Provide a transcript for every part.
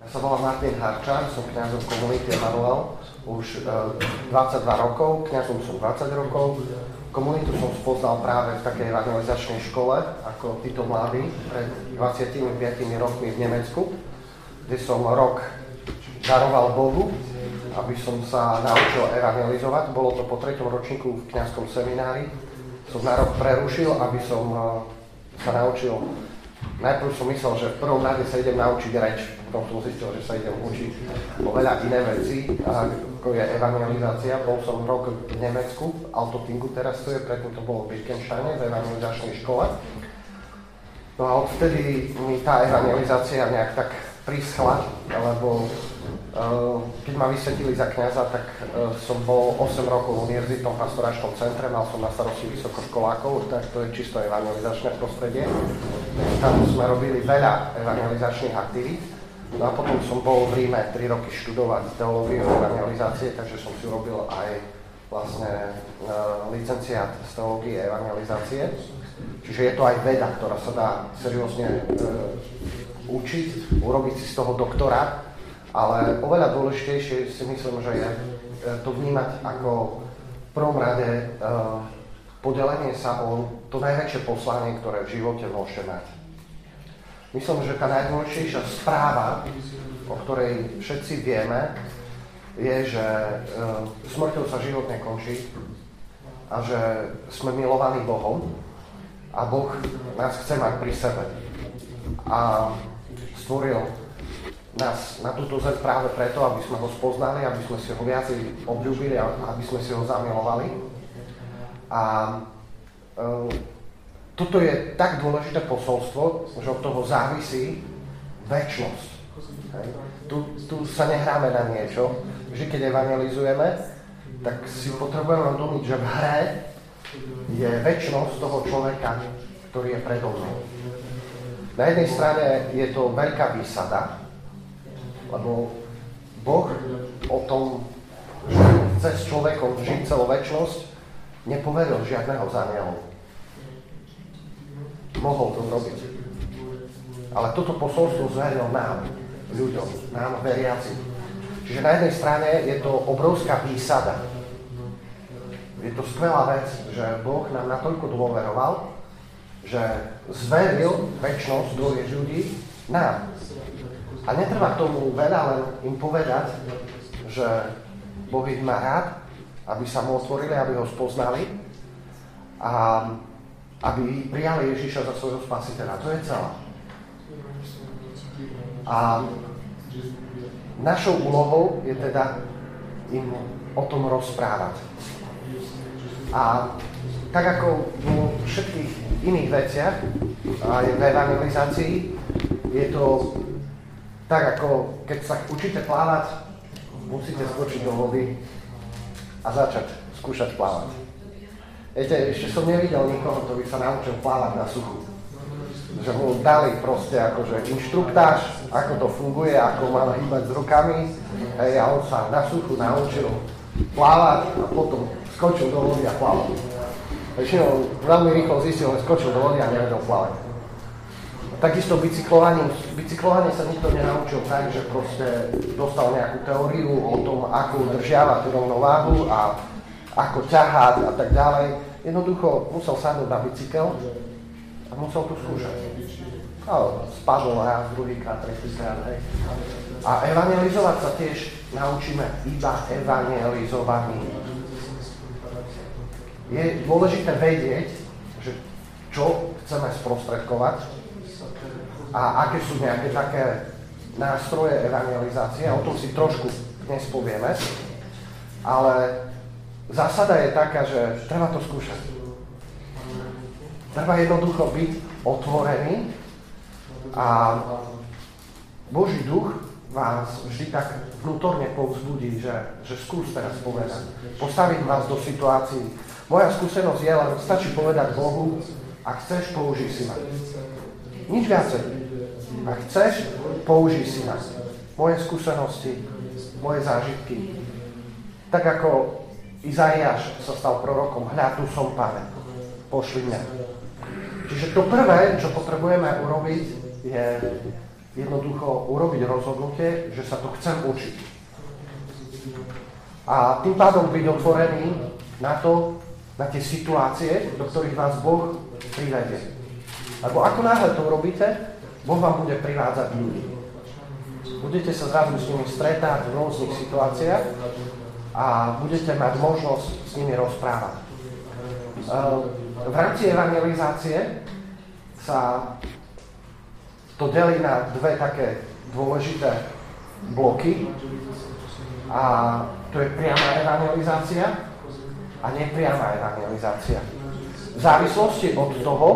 Ja sa volám Martin Harčan, som kňazom komunity Emanuel už 22 rokov, kňazom som 20 rokov. Komunitu som spoznal práve v takej evangelizačnej škole, ako títo mladí, pred 25 rokmi v Nemecku, kde som rok daroval Bohu, aby som sa naučil evangelizovať. Bolo to po 3. ročníku v kňazskom seminári. Som na rok prerušil, aby som sa naučil. Najprv som myslel, že v prvom rade sa idem naučiť reč, potom som zistil, že sa idem učiť o veľa iné veci, ako je evangelizácia. Bol som rok v Nemecku, v Altotingu teraz to je, predtým to bolo v Wittgensteine, v evangelizačnej škole. No a odvtedy mi tá evangelizácia nejak tak prischla, lebo keď ma vysvetlili za kňaza, tak som bol 8 rokov v univerzitnom pastoračnom centre, mal som na starosti vysokoškolákov, tak to je čisto evangelizačné prostredie. Tam sme robili veľa evangelizačných aktivít. No a potom som bol v Ríme 3 roky študovať teológiu evangelizácie, takže som si robil aj vlastne licenciát z teológie evangelizácie. Čiže je to aj veda, ktorá sa dá seriózne učiť, urobiť si z toho doktorát. Ale oveľa dôležitejšie si myslím, že je to vnímať ako v prvom rade podelenie sa o to najväčšie poslanie, ktoré v živote môžete mať. Myslím, že tá najdôležitejšia správa, o ktorej všetci vieme, je, že smrťou sa život nekončí a že sme milovaní Bohom a Boh nás chce mať pri sebe. A stvoril nás na túto zem práve preto, aby sme ho spoznali, aby sme si ho viacej obľúbili a aby sme si ho zamilovali. A toto je tak dôležité posolstvo, že od toho závisí večnosť. Tu sa nehráme na niečo. Vždy, keď evangelizujeme, tak si potrebujeme uvedomiť, že v hre je večnosť toho človeka, ktorý je predo mnou. Na jednej strane je to veľká výsada, lebo Boh o tom, že chce s človekom žiť celú večnosť, nepoveril žiadneho z anielov. Mohol to robiť. Ale toto posolstvo zveril nám, ľuďom, nám veriacim. Čiže na jednej strane je to obrovská výsada. Je to skvelá vec, že Boh nám natoľko dôveroval, že zveril večnosť druhých ľudí nám. A netreba k tomu veľa, len im povedať, že Boh ich má rád, aby sa mu otvorili, aby ho spoznali a aby prijali Ježiša za svojho spasiteľa. To je celé. A našou úlohou je teda im o tom rozprávať. A tak ako vo všetkých iných veciach, aj v evangelizácii, je to tak ako keď sa učíte plávať, musíte skočiť do vody a začať skúšať plávať. Viete, ešte som nevidel nikoho, kto by sa naučil plávať na suchu. Že mu dali proste akože inštruktáž, ako to funguje, ako má hýbať s rukami, a on sa na suchu naučil plávať a potom skočil do vody a plával. Väčšinou veľmi rýchlo zistil, že skočil do vody a nevedel plávať. Takisto bicyklovanie sa nikto nenaučil tak, že proste dostal nejakú teóriu o tom, ako udržiavať tú rovnováhu a ako ťahať a tak ďalej. Jednoducho musel sadnúť na bicykel a musel to skúšať. Spadol raz, druhýkrát, tretíkrát. A evangelizovať sa tiež naučíme iba evangelizovaní. Je dôležité vedieť, že čo chceme sprostredkovať, a aké sú nejaké také nástroje evangelizácie, o tom si trošku dnes povieme, ale zásada je taká, že treba to skúšať. Treba jednoducho byť otvorený a Boží duch vás vždy tak vnútorne povzbudí, že skús teraz povedať. Postaviť vás do situácií. Moja skúsenosť je len, stačí povedať Bohu, ak chceš, použij si ma. Nič viacej. Ak chceš, použij si ma. Moje skúsenosti, moje zážitky. Tak ako Izaiáš sa stal prorokom, hľa, tu som, Pane, pošli mňa. Čiže to prvé, čo potrebujeme urobiť, je jednoducho urobiť rozhodnutie, že sa to chcem učiť. A tým pádom byť otvorený na to, na tie situácie, do ktorých vás Boh privedie. Lebo ako náhle to urobíte, Boh vám bude privádzať ľudí. Budete sa zrazu s nimi stretať v rôznych situáciách a budete mať možnosť s nimi rozprávať. V rámci evangelizácie sa to delí na dve také dôležité bloky. A to je priama evangelizácia a nepriama evangelizácia. V závislosti od toho,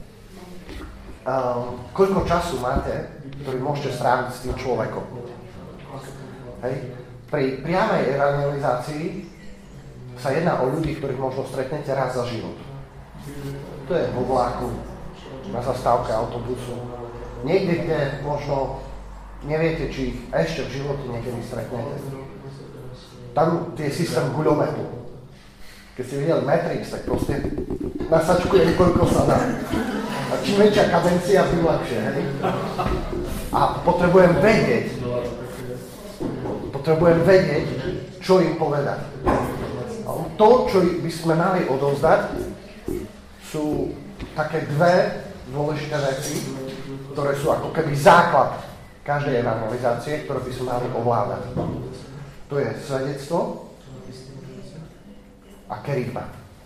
koľko času máte, ktorý môžete stráviť s tým človekom. Hej. Pri priamej evangelizácii sa jedná o ľudí, ktorých možno stretnete raz za život. To je vo vláku, na zastávke autobusu. Niekde, kde možno neviete, či ich ešte v živote niekedy stretnete. Tam je systém guľometu. Keď ste videli Matrix, tak proste nasačkuje, koľko sa dá. A čím väčšia kadencia, tým lepšie, hej? A potrebujem vedieť, čo im povedať. To, čo by sme mali odovzdať, sú také dve dôležité veci, ktoré sú ako keby základ každej evangelizácie, ktoré by sme mali ovládať. To je svedectvo a kerygma.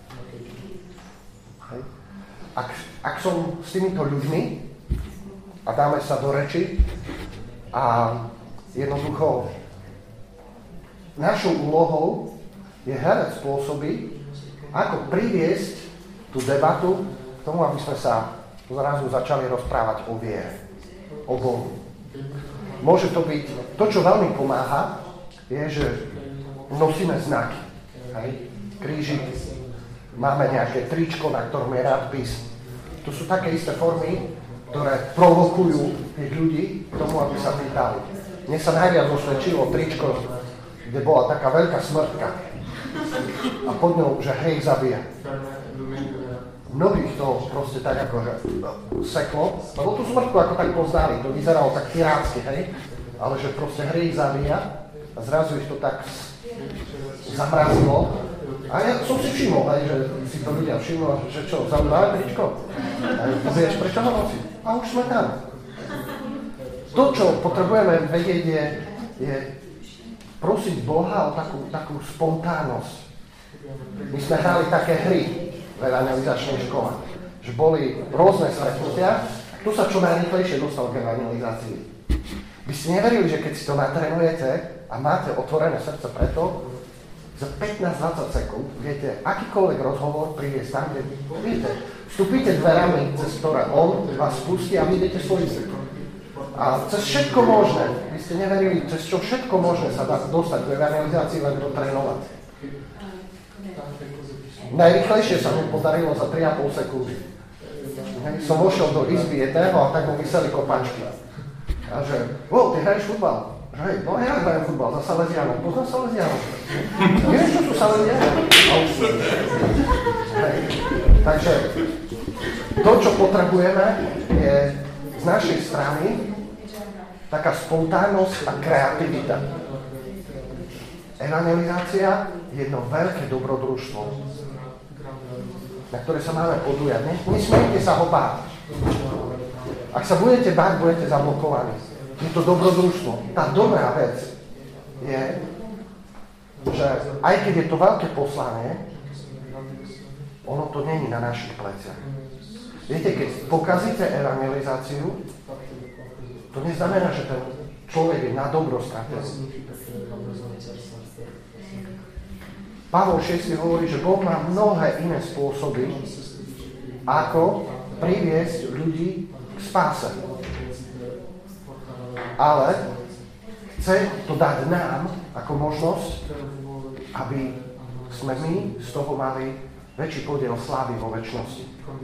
Ak som s týmito ľuďmi a dáme sa do reči a jednoducho našou úlohou je hľadať spôsoby, ako priviesť tú debatu k tomu, aby sme sa zrazu začali rozprávať o viere, o Bohu. Môže to byť, to čo veľmi pomáha, je, že nosíme znaky, hej? Krížiky, máme nejaké tričko, na ktorom je nadpis. To sú také isté formy, ktoré provokujú tých ľudí k tomu, aby sa pýtali. Mne sa najviac osvedčilo tričko, kde bola taká veľká smrtka a pod ňou, že hej zabíja. Mnohých to proste tak akože seklo, lebo tú smrtku ako tak poznali, to vyzeralo tak tirácky, hej? Ale že proste hej zabíja a zrazu ich to tak zamrazilo. A ja som si všimol, že si to ľudia všimol, že čo, zaujímavé tričko? A vieš, prečo ho nosí? A už sme tam. To, čo potrebujeme vedieť, je prosiť Boha o takú spontánnosť. My sme hrali také hry v evangelizačnej škole, že boli rôzne stretnutia, kto sa čo najrýchlejšie dostal k evangelizácii. By ste neverili, že keď si to natrenujete a máte otvorené srdce preto, za 15-20 sekúnd viete akýkoľvek rozhovor priviesť tam, kde viete. Vstupíte dverami, cez ktoré on vás spustí a vidíte svoj zvyk. A cez všetko možné, vy ste neverili, cez čo všetko možné sa dá dostať do evangelizácii, len to trénovať. Najrýchlejšie sa mi podarilo za 3,5 sekundy. Som vošiel do izby jedného a tak mu vyseli kopačky. A že, ty hraješ futbal? Hej, no ja hrajem futbal za Salesianov. Poznám Salesianov. Nevieš, čo sú Salesianov? Takže to, čo potrebujeme, je z našej strany taká spontánnosť a kreativita. Evangelizácia je jedno veľké dobrodružstvo, na ktoré sa máme podujať. Nesmiete sa ho báť. Ak sa budete báť, budete zablokovaní. Je to dobrodružstvo. Tá dobrá vec je, že aj keď je to veľké poslanie, ono to není na našich pleciach. Viete, keď pokazíte evangelizáciu, to neznamená, že ten človek je na dobro stratený. Pavol VI hovorí, že Boh má mnohé iné spôsoby, ako priviesť ľudí k spáse. Ale chce to dať nám ako možnosť, aby sme my z toho mali väčší podiel slávy vo večnosti.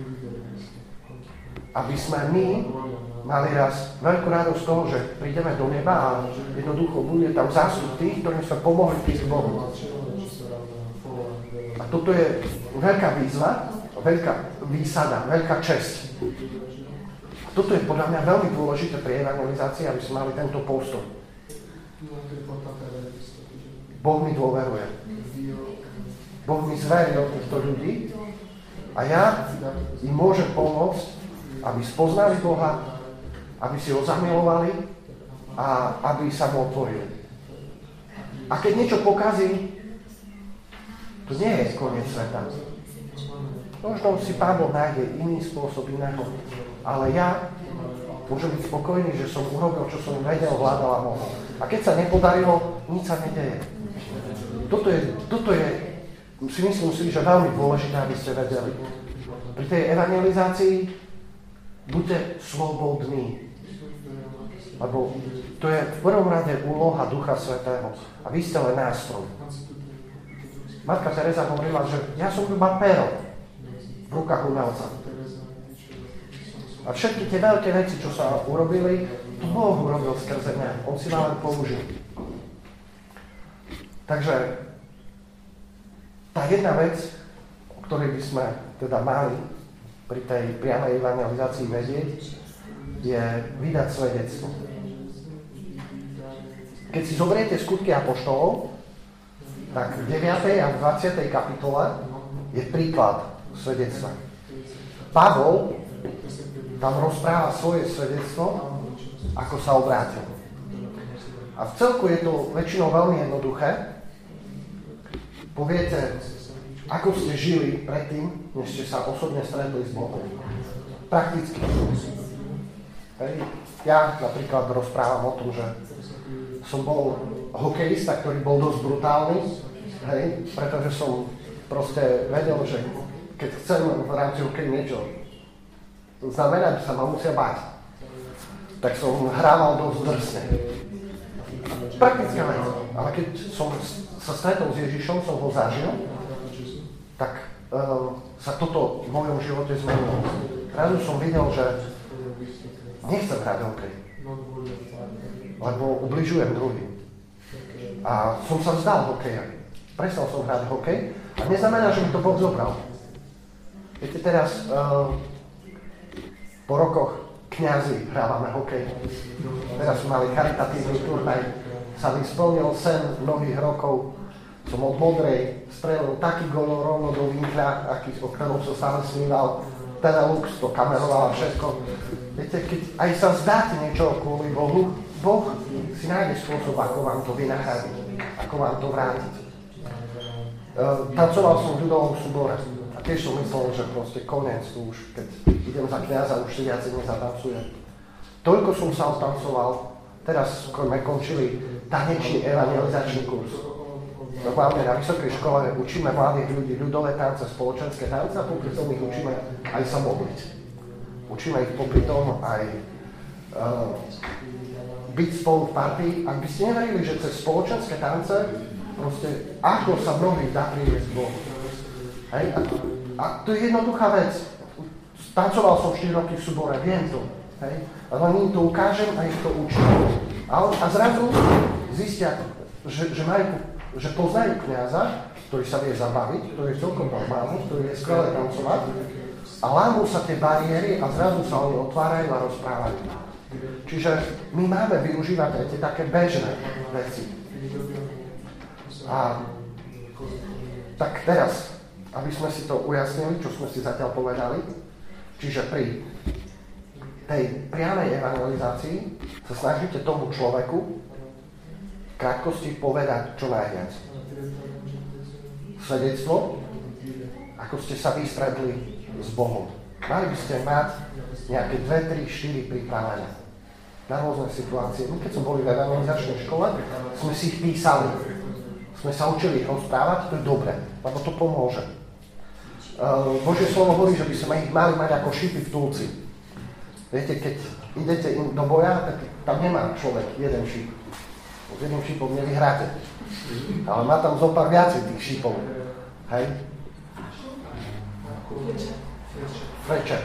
Aby sme my mali raz veľkú radosť z toho, že prídeme do neba a jednoducho bude tam zástup tých, ktorým sme pomohli prísť k Bohu. A toto je veľká výzva, veľká výsada, veľká česť. toto je podľa mňa veľmi dôležité pri evangelizácii, aby sme mali tento postoj. Boh mi dôveruje. Boh mi zveril týchto ľudí a ja im môžem pomôcť, aby spoznali Boha, aby si ho zamilovali a aby sa mu otvorili. A keď niečo pokazí, to nie je koniec sveta. Možno si Pán Boh nájde iný spôsob, iného. Ale ja môžem byť spokojný, že som urobil, čo som vedel, vládal a mohol. A keď sa nepodarilo, nič sa nedeje. Toto je, si myslím si, že veľmi dôležité, aby ste vedeli. Pri tej evangelizácii buďte slobodní. Lebo to je v prvom rade úloha Ducha Svätého. A vy ste len nástroj. Matka Teresa hovorila, že ja som iba pero v rukách umelca. A všetky tie veľké veci, čo sa urobili, to Boh urobil skrze mňa. On si ma len použil. Takže tá jedna vec, o ktorej by sme teda mali pri tej priamej evangelizácii vedieť, je vydať svedectvo. Keď si zoberiete skutky apoštolov, tak v 9. a 20. kapitole je príklad svedectva. Pavol tam rozpráva svoje svedectvo, ako sa obrátil. A v celku je to väčšinou veľmi jednoduché. Poviete, ako ste žili predtým, než ste sa osobne stretli s Bohom. Prakticky. Ja napríklad rozprávam o tom, že som bol hokejista, ktorý bol dosť brutálny, pretože som proste vedel, že keď chcem v rámci hokeja niečo znamená, že sa ma musia báť, tak som hrával dosť drsne. Praktická vec. Ale keď som sa stretol s Ježišom, som ho zažil, tak sa toto v mojom živote zmenilo. Rádu som videl, že nechcem hrať hokej, lebo ubližujem druhým. A som sa vzdal hokeja. Prestal som hrať hokej a neznamená, že mi to Boh zobral. Viete, teraz po rokoch kňazi hrávame hokej. Teraz sme mali charitatívny turnaj. Sa mi splnil sen mnohých rokov. Som od Modrej strelil taký gól rovno do vinkľa, o ktorom som stále sníval. Telelux to kameroval a všetko. Viete, keď aj sa vzdáte niečo kvôli Bohu, Boh si nájde spôsob, ako vám to vynahradiť, ako vám to vrátiť. Tancoval som v ľudovom súbore a tiež som myslel, že proste koniec tu už, keď idem za kňaza, už si viac nezatancujem. Toľko som sa odtancoval, teraz sme končili tanečný evangelizačný kurz. Normálne na vysokej škole učíme mladých ľudí ľudové tance, spoločenské tance a popri tom ich učíme aj sa modliť. Učíme ich popri tom aj byť spolu v partii. Ak by ste neverili, že cez spoločenské tance proste ako sa mnohých dá priviesť k Bohu. Hej? A to je jednoduchá vec. Tancoval som 4 roky v súbore, viem to. Hej? A len im to ukážem a ich to učím. A zrazu zistia, že poznajú kňaza, ktorý sa vie zabaviť, ktorý je celkom normálny, ktorý vie skvelé tancovať a lámú sa tie bariéry a zrazu sa oni otvárajú a rozprávajú. Čiže my máme využívať aj tie také bežné veci. A tak teraz, aby sme si to ujasnili, čo sme si zatiaľ povedali, čiže pri tej priamej evangelizácii sa snažíte tomu človeku v krátkosti povedať čo najviac. Svedectvo, ako ste sa vystretli s Bohom. Mali by ste mať nejaké 2, 3, 4 pripravené na rôzne situácie. My keď sme boli v evangelizačnej škole, sme si ich písali. Sme sa učili ich rozprávať, to je dobré, lebo to pomôže. Božie slovo hovorí, že by sme ich mali mať ako šípy v túlci. Viete, keď idete do boja, tak tam nemá človek jeden šíp. S jedným šípom nevyhráte. Ale má tam zopár viacej tých šípov. Hej? Freče.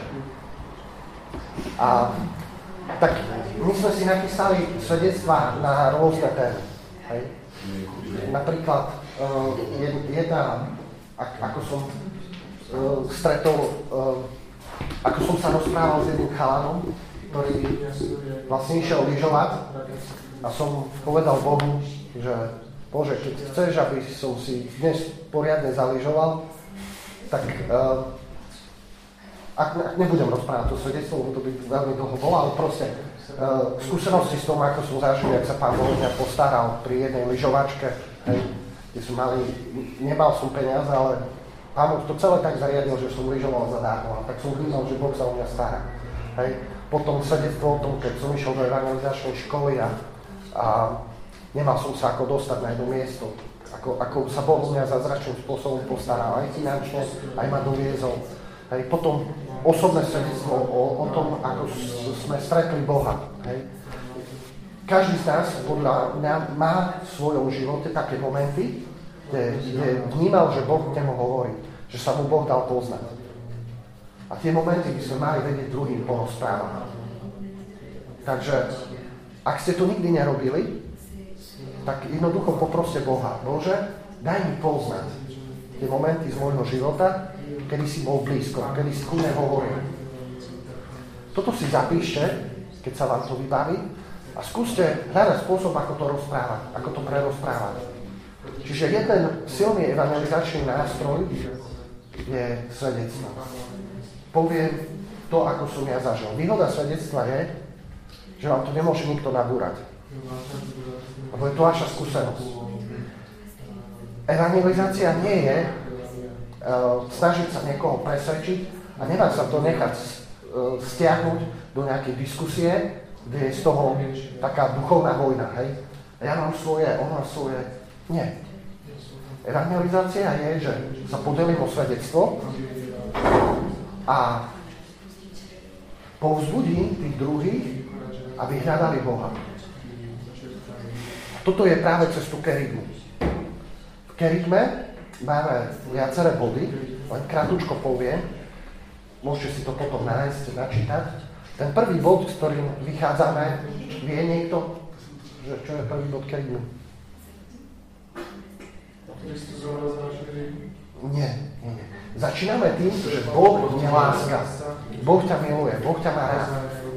A tak my sme si napísali svedectvá na rôzne témy. Hej? Napríklad jedna, ako som stretol, ako som sa rozprával s jedným chalanom, ktorý vlastne išiel lyžovať a som povedal Bohu, že Bože, keď chceš, aby som si dnes poriadne zalyžoval, tak ak nebudem rozprávať to svedectvo, lebo to by veľmi dlho bolo, ale proste skúsenosti s tom, ako som zažil, jak sa Pán Boh mňa postaral pri jednej lyžovačke, hej, kde nemal som peniaze, ale Pán Boh to celé tak zariadil, že som lyžoval zadarmo, tak som vnímal, že Boh sa o mňa stará. Hej. Potom svedectvo o tom, keď som išiel do evangelizačnej školy a nemal som sa ako dostať na jedno miesto, ako sa Boh o mňa zázračným spôsobom postaral, aj finančne, aj ma doviezol. Hej. Potom osobné svedectvo o tom, ako sme stretli Boha. Hej. Každý z nás podľa mňa má v svojom živote také momenty, kde vnímal, že Boh k nemu hovorí, že sa mu Boh dal poznať. A tie momenty by sme mali vedieť druhým porozprávať. Takže, ak ste to nikdy nerobili, tak jednoducho poproste Boha. Bože, daj mi poznať tie momenty z môjho života, kedy si bol blízko, kedy si ku mne hovoril. Toto si zapíšte, keď sa vám to vybaví, a skúste hľadať spôsob, ako to rozprávať, ako to prerozprávať. Čiže jeden silný evangelizačný nástroj je svedectvo. Poviem to, ako som ja zažil. Výhoda svedectva je, že vám to nemôže nikto nabúrať. Lebo je to vaša skúsenosť. Evangelizácia nie je snažiť sa niekoho presvedčiť a nemá sa to nechať stiahnuť do nejakej diskusie, kde je z toho taká duchovná vojna, hej? Ja mám svoje, on má svoje. Nie. Evangelizácia je, že sa podelím o svedectvo a povzbudím tých druhých, aby hľadali Boha. Toto je práve cez tú kerygmu. V kerygme máme viaceré body, len krátko poviem, môžete si to potom nájsť, načítať. Ten prvý bod, s ktorým vychádzame, vie niekto, že čo je prvý bod kerygmu? Nie. Začíname tým, že Boh je láska. Boh ťa miluje, Boh ťa má rád.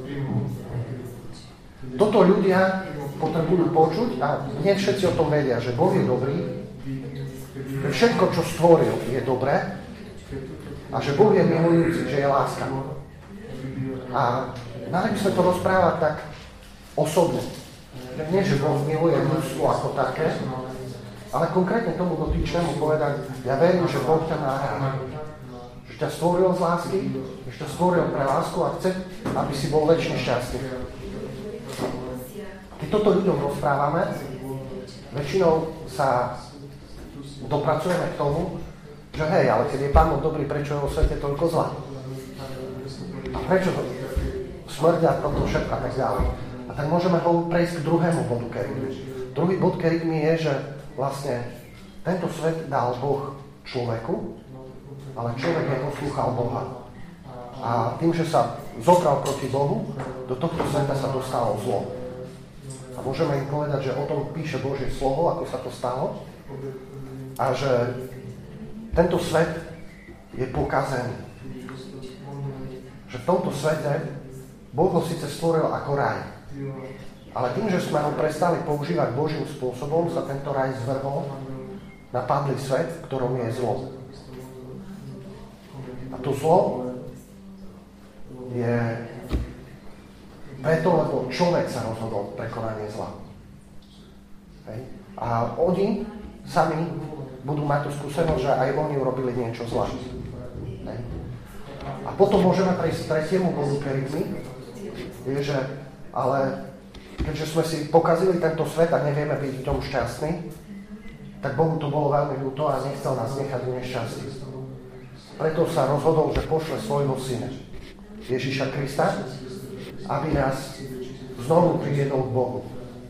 Toto ľudia potrebujú počuť a nie všetci o tom vedia, že Boh je dobrý, že všetko, čo stvoril, je dobré a že Boh je milujúci, že je láska. A mali by sme to rozprávať tak osobne. Nie, že Boh miluje ľudstvo ako také, ale konkrétne tomu dotyčnému povedať, ja verím, že Boh ťa má rád. Že ťa stvoril z lásky, že ťa stvoril pre lásku a chce, aby si bol večne šťastný. Keď toto ľuďom rozprávame, väčšinou sa dopracujeme k tomu, že hej, ale keď je Pán Boh dobrý, prečo je vo svete toľko zla? A prečo smrdia toto všetko a tak ďalej? A tak môžeme prejsť k druhému bodu kerygmy. Druhý bod kerygmy je, že vlastne tento svet dal Boh človeku, ale človek neposlúchal Boha. A tým, že sa zobral proti Bohu, do tohto sveta sa dostalo zlo. A môžeme im povedať, že o tom píše Božie slovo, ako sa to stalo. A že tento svet je pokazený. Že v tomto svete Boh ho síce stvoril ako raj. Ale tým, že sme ho prestali používať Božím spôsobom, sa tento raj zvrhol na padlý svet, v ktorom je zlo. A to zlo je preto, lebo človek sa rozhodol prekonanie zla. Hej. A oni sami budú mať tú skúsenosť, že aj oni urobili niečo zlé. Hej. A potom môžeme prejsť k tretiemu bodu kerygmy, je, že ale keďže sme si pokazili tento svet a nevieme byť v ňom šťastní, tak Bohu to bolo veľmi ľúto a nechcel nás nechať v nešťastí. Preto sa rozhodol, že pošle svojho syna, Ježiša Krista, aby nás znovu priviedol k Bohu.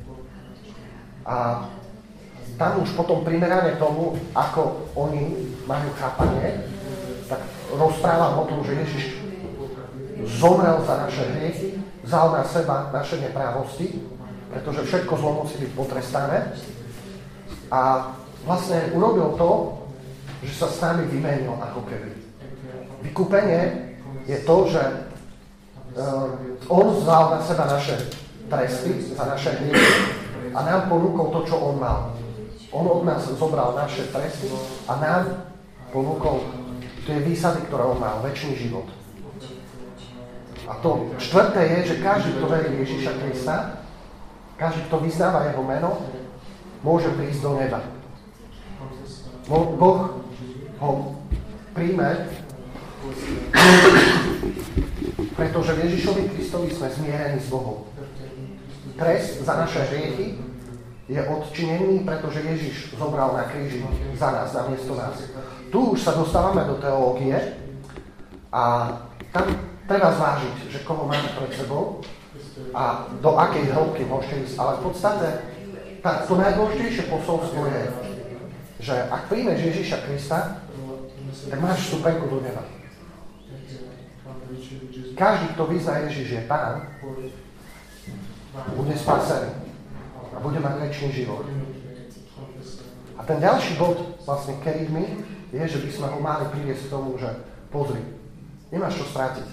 A tam už potom primerane tomu, ako oni majú chápanie, tak rozprávam o tom, že Ježiš zomrel za naše hriechy, vzal na seba naše neprávosti, pretože všetko zlo musí byť potrestané. A vlastne urobil to, že sa s nami vymenil ako keby. Vykúpenie je to, že On vzal na seba naše tresty za naše hriechy a nám ponúkol to, čo on mal. On od nás zobral naše tresty a nám ponúkol tie výsady, ktoré on mal, večný život. A to štvrté je, že každý, kto verí Ježiša Krista, každý, kto vyznáva jeho meno, môže prísť do neba. Boh ho príjme, pretože v Ježišovi Kristovi sme zmierení s Bohom. Trest za naše hriechy je odčinený, pretože Ježiš zobral na kríži za nás, namiesto nás. Tu už sa dostávame do teológie a tam treba zvážiť, že koho máme pred sebou a do akej hĺbky môžete ísť. Ale v podstate to najdôležitejšie posolstvo je, že ak príjmeš Ježiša Krista, tak máš vstupenku do neba. Každý, kto vyzná Ježiš je Pán, bude spasený a bude mať večný život. A ten ďalší bod, vlastne kerygmy, je, že by sme ho mali priviesť k tomu, že pozri, nemáš čo strátiť.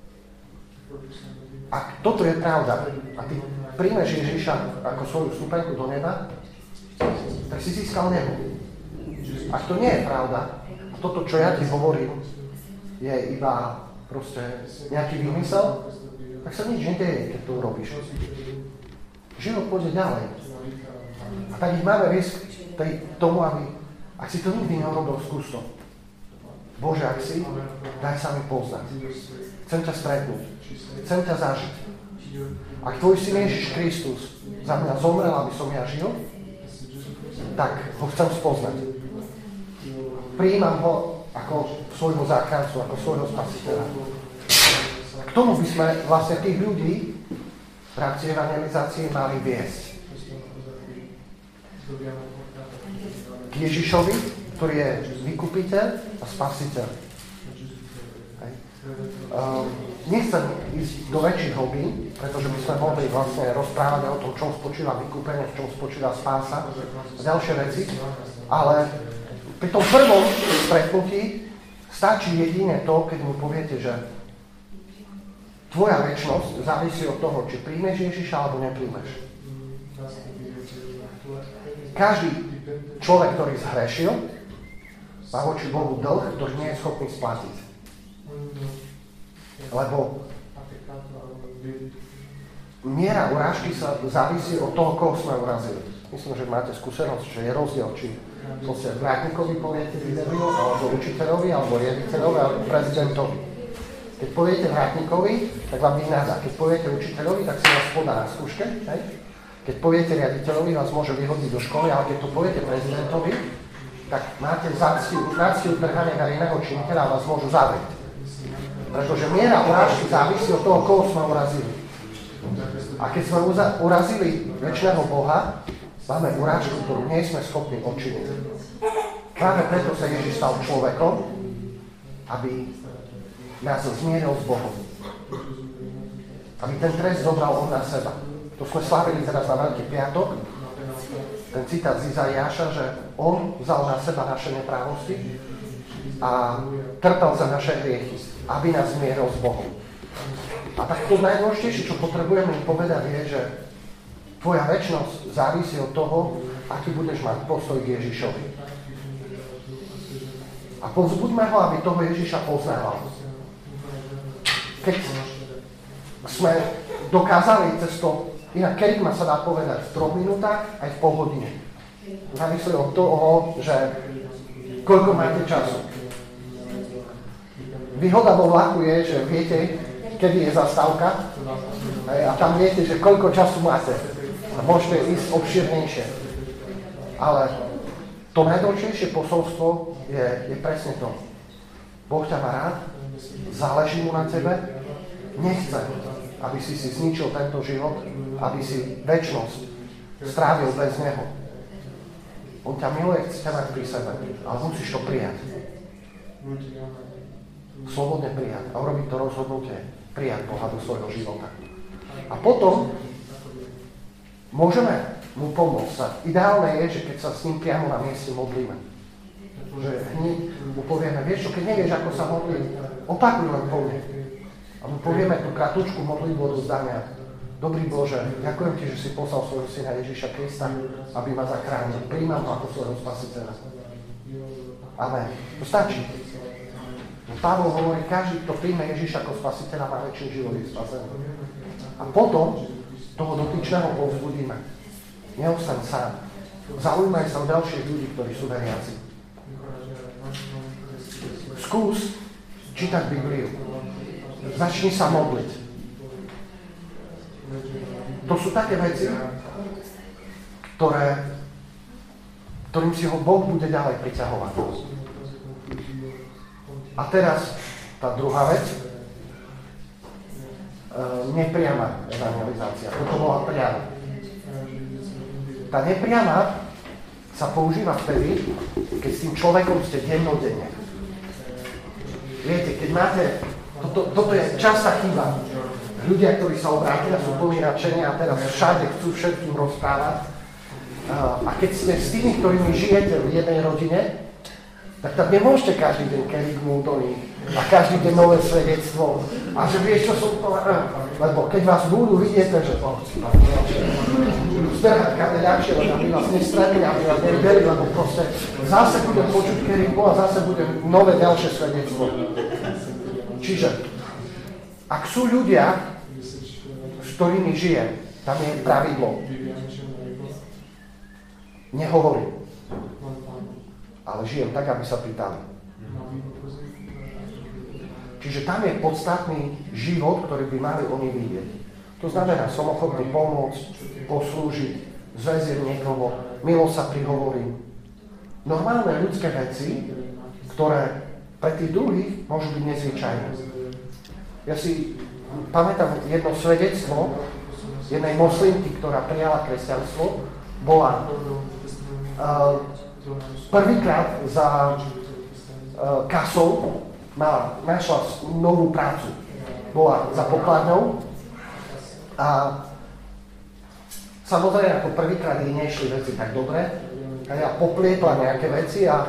Ak toto je pravda a ty príjmeš Ježiša ako svoju vstupenku do neba, tak si získal nebo. Ak to nie je pravda, a toto, čo ja ti hovorím, je iba proste nejaký vymysel, tak sa nič nedeje, keď to urobíš. Život pôjde ďalej. A tak ich máme risk tomu, aby, ak si to nikdy neurobil, skús to. Bože, ak si, daj sa mi poznať. Chcem ťa stretnúť. Chcem ťa zažiť. Ak tvoj syn Ježiš Kristus za mňa zomrel, aby som ja žil, tak ho chcem spoznať. Prijímam ho ako svojho záchrancu, ako svojho spasiteľa. K tomu by sme vlastne tých ľudí v rámci evangelizácie mali viesť. K Ježišovi, ktorý je vykupiteľ a spasiteľ. Nechcem ísť do väčších hlbín, pretože by sme mohli vlastne rozprávať o tom, čom spočíva vykúpenie, v čom spočíva spása a ďalšie veci, ale pri tom prvom stretnutí stačí jedine to, keď mu poviete, že tvoja večnosť závisí od toho, či príjmeš Ježiša alebo nepríjmeš. Každý človek, ktorý zhrešil, má voči Bohu dlh, ktorý nie je schopný splatiť. Lebo miera urážky sa závisí od toho, koho sme urazili. Myslím, že máte skúsenosť, že je rozdiel, či vrátnikovi poviete líderovi, alebo učiteľovi, alebo riaditeľovi, alebo prezidentovi. Keď poviete vrátnikovi, tak vám vynáda. Keď poviete učiteľovi, tak si vás podá na skúške. Hej? Keď poviete riaditeľovi, vás môže vyhodiť do školy, ale keď to poviete prezidentovi, tak máte nácti utrhania na iného činiteľa a vás môžu zavrieť. Pretože miera urážky závisí od toho, koho sme urazili. A keď sme urazili večného Boha, máme urážku, ktorú nie sme schopní odčiniť. Práve preto sa Ježiš stal človekom, aby nás zmieril s Bohom. Aby ten trest zobral on na seba. To sme slávili teraz na Veľký piatok. Ten citát z Izaiáša, že on vzal na seba naše neprávosti a trpel za naše hriechy, aby nás zmieril s Bohom. A tak to najdôležitejšie, čo potrebujeme povedať, je, že tvoja večnosť závisí od toho, aký budeš mať postoj k Ježišovi. A povzbuďme ho, aby toho Ježiša poznával. Keď sme dokázali cez to, inak kerygma sa dá povedať v 3 minútach aj v pol hodine. Závisí od toho, že koľko máte času. Výhoda vo vlaku je, že viete, kedy je zastávka a tam viete, že koľko času máte. A môžete ísť obširnejšie. Ale to najdôležitejšie posolstvo je presne to. Boh ťa má rád, záleží mu na tebe, nechce, aby si zničil tento život, aby si večnosť strávil bez neho. On ťa miluje, chce ťa mať pri sebe, ale musíš to prijať. Slobodne prijať a urobiť to rozhodnutie, prijať Boha do svojho života. A potom môžeme mu pomôcť. Ideálne je, že keď sa s ním priamo na mieste modlíme. Že hneď mu povieme, vieš čo, keď nevieš, ako sa modliť, opakuj len po mne. A my povieme tú kratučku modlitbu odovzdania. Dobrý Bože, ďakujem Ti, že si poslal svojho syna Ježiša Krista, aby ma zachránil. Prijímam ho ako svojho spasiteľa. Amen. To stačí. Pavol hovorí, každý, kto príjme Ježiša ako spasiteľa, má väčší život, je spasený. A potom toho dotyčného povzbudíme. Neostaň sám. Zaujímaj sa o ďalších ľudí, ktorí sú veriaci. Skús čítať Bibliu. Začni sa modliť. To sú také veci, ktorým si ho Boh bude ďalej priťahovať. A teraz tá druhá vec. Nepriama evangelizácia. Toto bola priama. Tá nepriama sa používa vtedy, keď s tým človekom ste dennodenne. Viete, keď máte... Toto je častá chyba. Ľudia, ktorí sa obrátia, sú plní nadšenia a teraz všade chcú všetkým rozprávať. A keď ste s tými, ktorými žijete v jednej rodine, tak tam nemôžete každý deň kerigmu do nich a každý deň nové svedectvo. A že vieš, čo som to... Lebo keď vás budú vidieť, že zberať kade ľahšie, len aby vás nestretli, aby vás nevideli, lebo proste zase budem počuť kerigmu a zase budem nové ďalšie svedectvo. Čiže ak sú ľudia, s ktorými žijem, tam je pravidlo. Nehovorím. Ale žijem tak, aby sa pýtali. Čiže tam je podstatný život, ktorý by mali oni vidieť. To znamená, som ochotný pomôcť, poslúžiť, zväzieť niekoho, milo sa prihovorím. Normálne ľudské veci, ktoré pre tých druhých môžu byť nezvyčajné. Ja si pamätám jedno svedectvo jednej moslimky, ktorá prijala kresťanstvo, bola prvýkrát za kasou našla novú prácu. Bola za pokladňou a samozrejme ako prvýkrát jej nešli veci tak dobre a ja poplietla nejaké veci a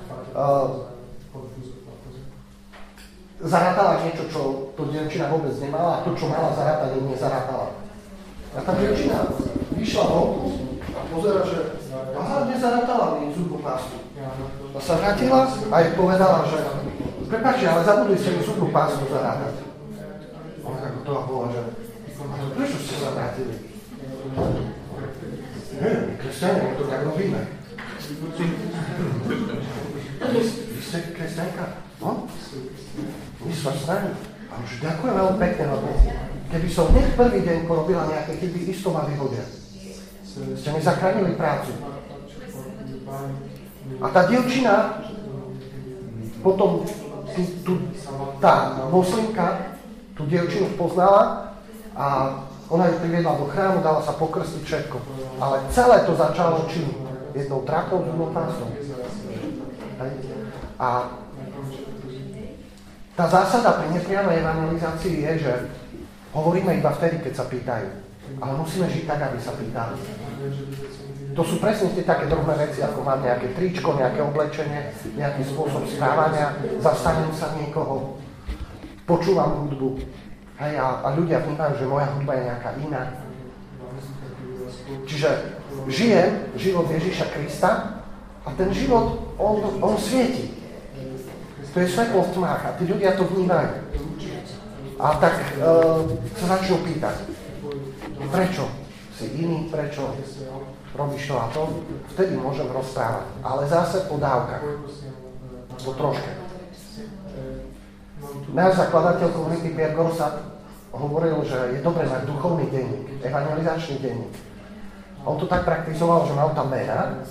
zarátala niečo, čo to dievčina vôbec nemala a to, čo mala zarátať, nezarátala. A tá dievčina vyšla von a pozera, že nezarátala mi zubnú pastu. A sa vrátila a jej povedala, že prepáčte, ale zabudli ste mi zubnú pastu zarátať. Ona tak hotová bola, že prečo ste sa vrátili? Nie, my kresťania, my to tak robíme. Vy ste kresťanka? No? My s vás strani. A už ďakujem veľmi pekne, lebo keby som hneď prvý deň porobila nejaké chyby, isto ma vyhodia. Ste mi zachránili prácu. A tá dievčina potom tá moslimka tú dievčinu poznala a ona ju priviedla do chrámu, dala sa pokrstiť všetko. Ale celé to začalo čím? Jednou trakou, druhou pásou. A tá zásada pri nepriamej evangelizácii je, že hovoríme iba vtedy, keď sa pýtajú. Ale musíme žiť tak, aby sa pýtali. To sú presne tie také drobné veci, ako mám nejaké tričko, nejaké oblečenie, nejaký spôsob správania, zastanem sa niekoho, počúvam hudbu. Hej, a ľudia vnímajú, že moja hudba je nejaká iná. Čiže žijem život Ježiša Krista a ten život, on svieti. To je svetlo v tmách a tí ľudia to vnímajú. A tak sa začnú pýtať, prečo si iný, prečo robíš to a to, vtedy môžem rozprávať. Ale zase po dávkach. Po troške. Náš zakladateľ komunity Pierre Gorsat hovoril, že je dobre mať duchovný denník, evangelizačný denník. On to tak praktizoval, že mal tam mená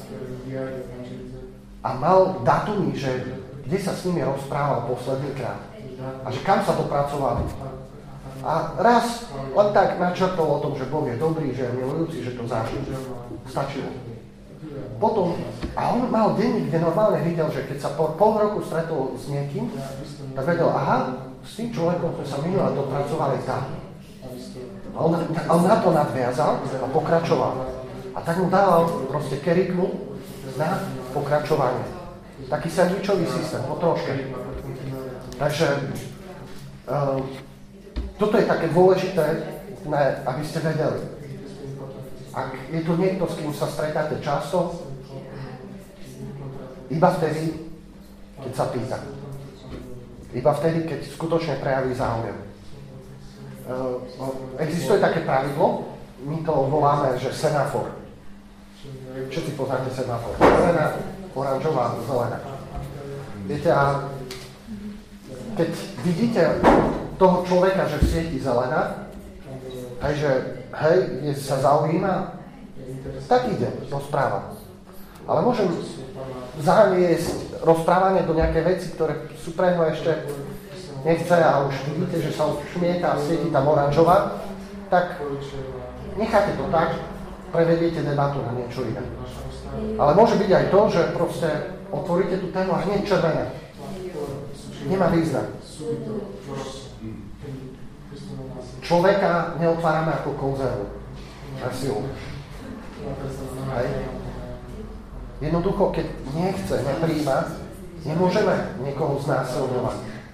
a mal datumy, že kde sa s nimi rozprával posledný krát a že kam sa dopracovali. A raz len tak načrtol o tom, že Boh je dobrý, že je milujúci, že to stačilo. Potom, a on mal denník, kde normálne videl, že keď sa po pol roku stretol s niekým, tak vedel, aha, s tým človekom sme sa minule dopracovali tam. A on na to nadviazal a pokračoval. A tak mu dával proste kerygmu na pokračovanie. Taký sandvičový systém, po troške. Takže toto je také dôležité, aby ste vedeli. Ak je to niekto, s kým sa stretáte často, iba vtedy, keď sa pýta. Iba vtedy, keď skutočne prejaví záujem. Existuje také pravidlo, my to voláme, že semafor. Všetci poznáte semafor. Zelená, oranžová, zelená. Viete, a keď vidíte toho človeka, že svieti zelená, aj že hej, sa zaujíma, tak ide, rozpráva. Ale môžem zaviesť rozprávanie do nejaké veci, ktoré sú pre ňo ešte nechce a už vidíte, že sa šmieta a svieti tam oranžová, tak necháte to tak, prevediete debatu na niečo iné. Ale môže byť aj to, že proste otvoríte tú tému a hneď červená. Nemá význam. Človeka neotvárame ako konzervu. Na silu. Hej. Jednoducho, keď nechce, nepríjma, nemôžeme niekoho znásilňovať.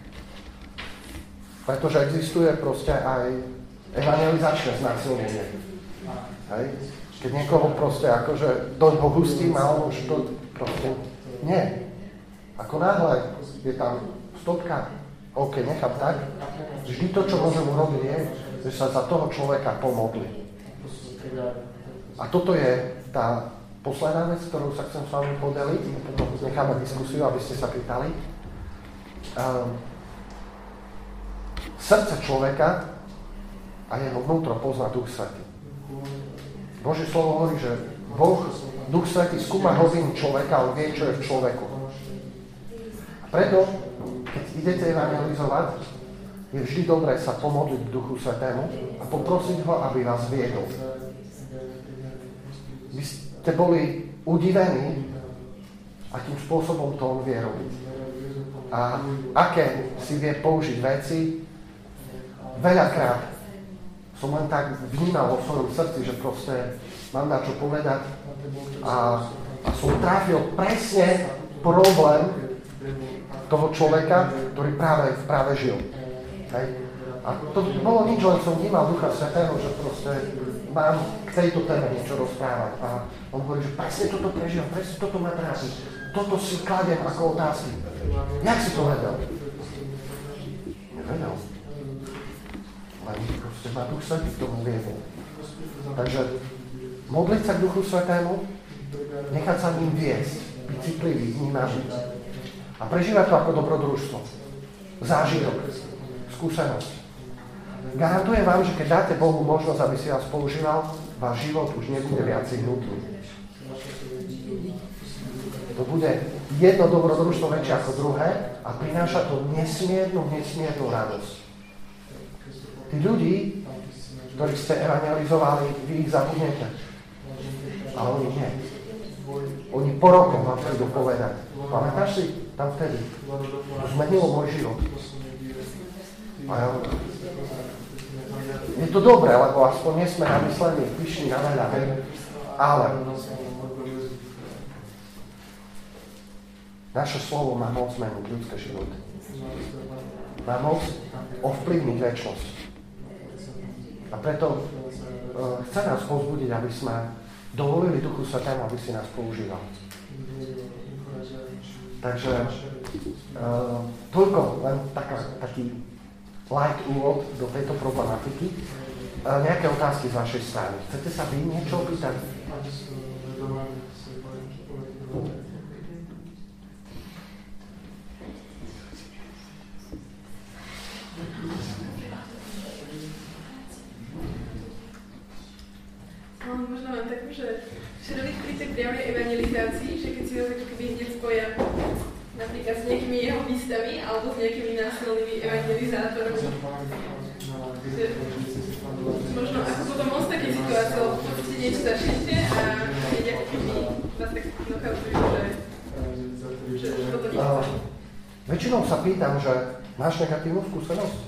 Pretože existuje proste aj evangelizačné znásilnenie. Hej. Keď niekoho proste akože doňho hustím a on už to proste nie. Ako náhle je tam stopka, OK, nechám tak, vždy to, čo môžem urobiť, je, že sa za toho človeka pomodli. A toto je tá posledná vec, ktorú sa chcem s vami podeliť, potom necháme diskusiu, aby ste sa pýtali. Srdce človeka a jeho vnútro pozná Duch Svätý. Božie slovo hovorí, že Boh, Duch Svätý skúma hlbiny človeka, on vie, čo je v človeku. A preto, keď idete evangelizovať, je vždy dobré sa pomodliť k Duchu Svätému a poprosiť ho, aby vás viedol. Vy ste boli udivení, akým spôsobom to on vie robiť. A aké si vie použiť veci. Veľakrát som len tak vnímal vo svojom srdci, že proste mám na čo povedať a som trafil presne problém toho človeka, ktorý práve žil. Hej. A to bolo nič, len som vnímal Ducha Svätého, že proste mám k tejto téme niečo rozprávať. A on hovorí, že presne toto prežívam, presne toto ma trápi. Toto si kladiem ako otázky. Jak si to vedel? Nevedel. Len proste má Duch Svätý k tomu viedol. Takže modliť sa k Duchu Svätému, nechať sa ním viesť, byť citlivý, vnímavý. A prežívať to ako dobrodružstvo. Zážitok, skúsenosť. Garantujem vám, že keď dáte Bohu možnosť, aby si vás používal, váš život už nebude viacej nutný. To bude jedno dobrodružstvo väčšie ako druhé a prináša to nesmiernu radosť. Tí ľudí, ktorých ste evangelizovali, vy ich zabudnete. Ale oni nie. Oni po rokoch vám prídu povedať. Pamätáš si tam vtedy? To zmenilo môj život. A ja, je to dobré, lebo aspoň nie sme namyslení, pyšní na veľa, ale naše slovo má moc zmeniť ľudské životy. Má moc ovplyvniť večnosť. A preto chce nás povzbudiť, aby sme dovolili Duchu Svätému, aby si nás používal. Takže toľko, len taký light úvod do tejto problematiky. Nejaké otázky z vašej strany. Chcete sa vy niečo opýtať? Možno mám takú, že človek pri tej priamej evangelizácii, že keď si ho ako keby hneď spoja napríklad s nejakými jeho výstavy alebo s nejakými násilnými evangelizátormi. Možno ako potom on z takej situácie, lebo proste niečo začnete a hneď ako keby vás tak knockoutujú, že toto nechce. Väčšinou sa pýtam, že máš negatívnu skúsenosť?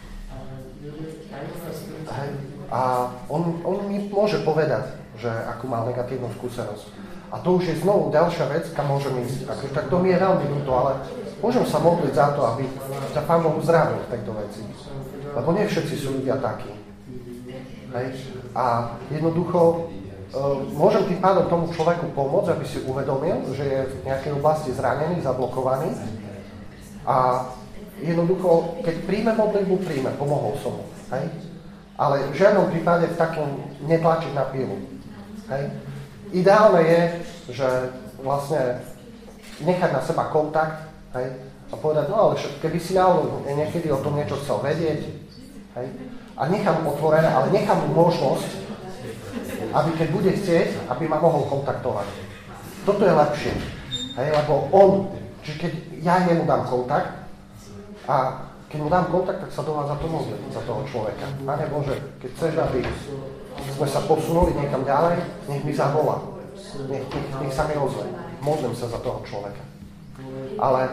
A on mi môže povedať, že akú mal negatívnu skúsenosť. A to už je znovu ďalšia vec, kam môžem ísť. Tak to mi je veľmi ľúto, ale môžem sa modliť za to, aby ťa Pán Boh uzdravil v tejto veci. Lebo nie všetci sú ľudia takí. Hej? A jednoducho môžem tým pádom tomu človeku pomôcť, aby si uvedomil, že je v nejakej oblasti zranený, zablokovaný. A jednoducho, keď príjme modlitbu, pomohol som mu. Hej? Ale v žiadnom prípade v takom netlačiť na pilu. Hej? Ideálne je, že vlastne nechať na seba kontakt, hej? A povedať, no ale keby si niekedy o tom niečo chcel vedieť, hej? A nechám otvorené, ale nechám mu možnosť, aby keď bude chcieť, aby ma mohol kontaktovať. Toto je lepšie, hej? Lebo čiže keď ja nemu dám kontakt a keď mu dám kontakt, tak sa do vás za to modlím, za toho človeka. Pane Bože, keď chceš, aby sme sa posunuli niekam ďalej, nech mi zavolá. Nech sa mi ozve. Modlím sa za toho človeka. Ale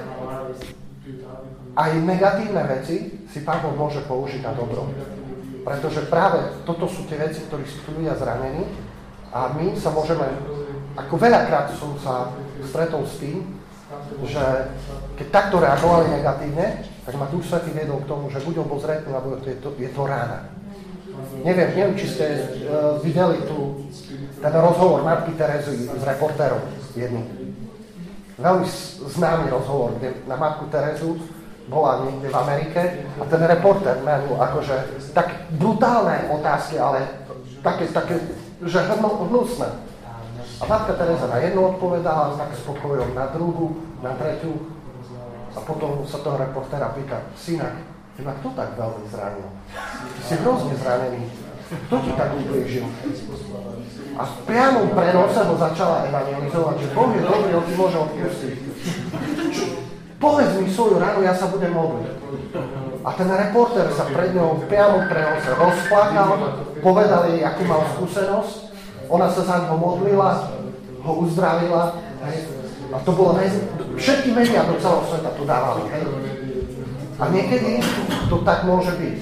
aj negatívne veci si Pán Boh môže použiť na dobro. Pretože práve toto sú tie veci, ktoré sú tu ľudia zranení a my sa môžeme, ako veľakrát som sa stretol s tým, že keď takto reagovali negatívne, tak ma Duch Svätý viedol k tomu, že buď obozretný, lebo je to rána. Neviem, či ste videli ten rozhovor Matky Terezy s reportérom jedným. Veľmi známy rozhovor, kde na Matku Terezu bola niekde v Amerike a ten reportér mal akože tak brutálne otázky, ale také že hnusné. A Matka Tereza na jednu odpovedala tak spokojom, na druhú, na tretiu. A potom sa toho reportéra pýta, synak, teba kto tak veľmi zranil? Ty si hrozne zranený. Kto ti tak ublížil? A v priamom prenose ho začala evangelizovať, že Boh je dobrý, on ti môže odpustiť. Povedz mi svoju ranu, ja sa budem modliť. A ten reportér sa pred ňou v priamom prenose rozplakal, povedal jej, akú mal skúsenosť. Ona sa za ňo modlila, ho uzdravila. Hej. A to bolo všetky médiá do celého sveta to dávali. Hej. A niekedy to tak môže byť,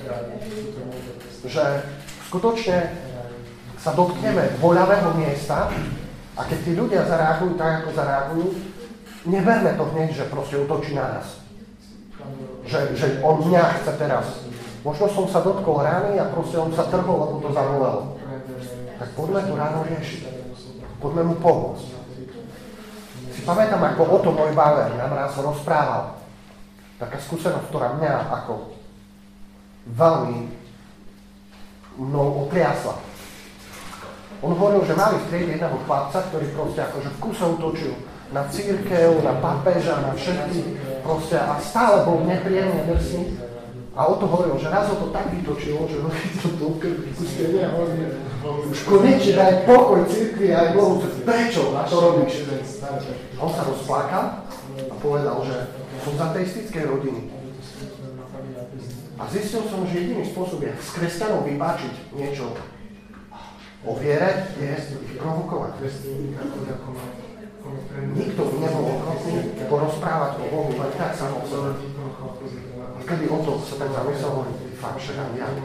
že skutočne sa dotkneme boľavého miesta a keď tí ľudia zareagujú tak, ako zareagujú, neberme to hneď, že proste útočí na nás. Že on mňa chce teraz. Možno som sa dotkol rány a proste on sa trhol, lebo to zavolalo. Tak poďme to ráno riešiť. Poďme mu pomôcť. Si pamätám, ako o tom môj Bauer nám raz rozprával. Taká skúsenosť, ktorá mňa ako veľmi mnou otriasla. On hovoril, že mali v triede jedného chlapca, ktorý proste akože v kuse útočil na cirkev, na pápeža, na všetkých proste a stále bol nepríjemne drsný. A o to hovoril, že raz ho to tak vytočilo, že ho chytil do krvi, pustenie a hovoril, už konečne daj pokoj cirkvi aj Bohu, prečo to robíš? A on sa rozplakal a povedal, že som z ateistickej rodiny. A zistil som, že jediný spôsob je s kresťanom vypáčiť niečo o viere, je ich provokovať. Nikto by nebol ochotný porozprávať o Bohu, len tak sa o sebe. A kedy o to sa tak zamyslel, hovorí, fakt, že aj ja.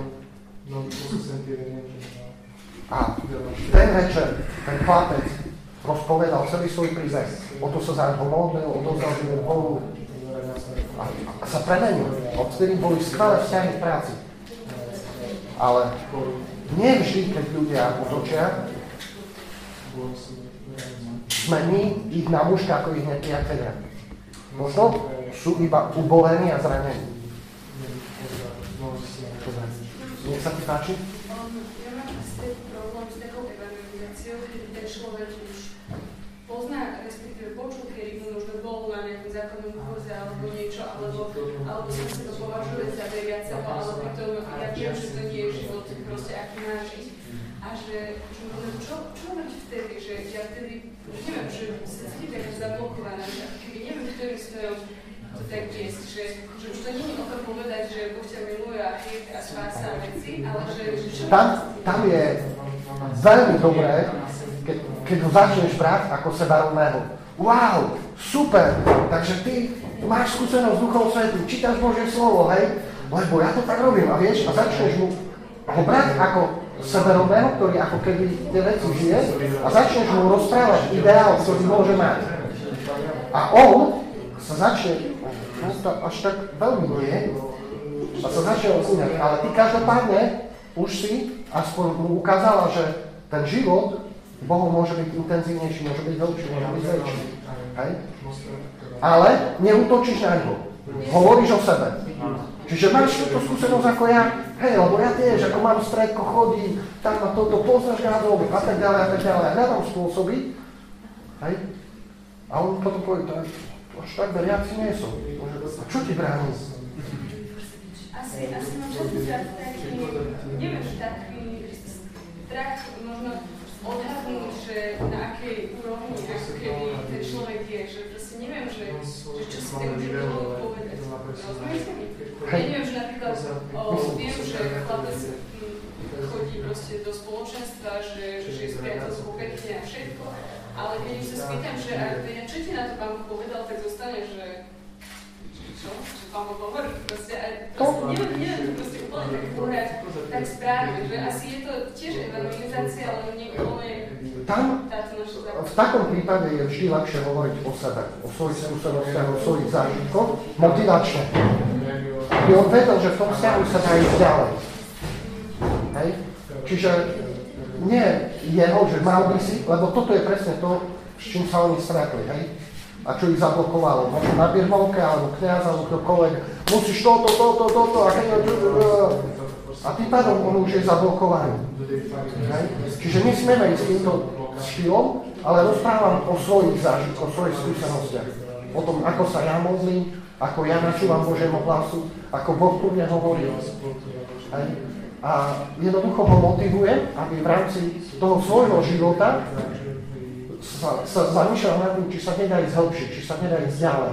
A ten večer, ten chlapec rozpovedal celý svoj príbeh. O to sa za ňoho modlil, odovzdal život Bohu. A sa premenil. Odtedy boli skvelé vzťahy v práci. Ale nie vždy, keď ľudia útočia, sme my ich na mužka ako ich nepriateľia. Možno sú iba ubolení a zranení. Nech sa ti páči? Ja mám asi problém s takou evangelizáciou, keď ten človek už pozná, respektíve počul, kedy mu možno bol na nejakom zákonnom kurze alebo niečo, alebo sa to považuje za veriaceho, ale pritom ja viem, že to nie je život, proste aký má žiť. A že čo robiť vtedy, že ja vtedy, neviem, že sa cítim taká zablokovaná, že keby neviem, ktorým smerom to tak viesť, že už to nie je o tom povedať, že Boh ťa miluje a hej a spása a veci, ale že čo... Tam je veľmi dobré, keď ho začneš brať ako sebarovného. Wow, super, takže ty máš skúsenosť s Duchom Svätým, čítaš Božie slovo, hej, lebo ja to tak robím a vieš, a začneš mu ho brať ako sebarovného, ktorý ako keby tie veci žije a začneš mu rozprávať ideál, ktorý môže mať. A on sa začne, až tak veľmi nie, a sa začne okúňať. Ale ty každopádne už si aspoň mu ukázala, že ten život Bohu môže byť intenzívnejší, môže byť hĺbší, môže byť väčší. Hej? Ale neútočíš na ňo. Hovoríš o sebe. Čiže máš túto skúsenosť ako ja, hej, lebo ja tiež, ako mám stredko, chodím, tam na toto, poznáš gádov a tak ďalej, a tak ďalej. A hľadám spôsoby, hej, a on potom povie, až tak veriaci nie som. A čo ti bráni? Asi mám častokrát taký, neviem, že taký strach možno odhadnúť, že na akej úrovni, ako keby ten človek je, že proste neviem, že čo si ten život povedať. Rozumiete mi? Ja neviem, že napríklad viem, že chlapec chodí proste do spoločenstva, že je s priateľskou pekne a všetko, ale keď už sa spýtam, že čo ti na to Pán Boh povedal, tak zostane, že čo? Že Pán Boh hovorí proste, neviem to proste úplne tak povedať tak správne, že asi je to tiež evangelizácia, ale nie úplne táto naša základná. V takom prípade je vždy ľahšie hovoriť o sebe, o svojich skúsenostiach, o svojich zážitkoch, motivačne. Aby on vedel, že v tom vzťahu sa dá ísť ďalej. Hej? Čiže nie jeho, že mal by si, lebo toto je presne to, s čím sa oni stretli, hej? A čo ich zablokovalo. Možno na birmovke, alebo kňaz, alebo ktokoľvek. Musíš toto, a keď... A tým pádom on už je zablokovaný. Hej? Čiže nesmieme ísť týmto štýlom, ale rozprávam o svojich zážitkoch, o svojich skúsenostiach. O tom, ako sa ja modlím, ako ja načúvam Božiemu hlasu, ako Boh ku mne hovorí. Hej? A jednoducho ho motivujem, aby v rámci toho svojho života sa zamýšľal nad tým, či sa nedá ísť hĺbšie, či sa nedá ísť ďalej.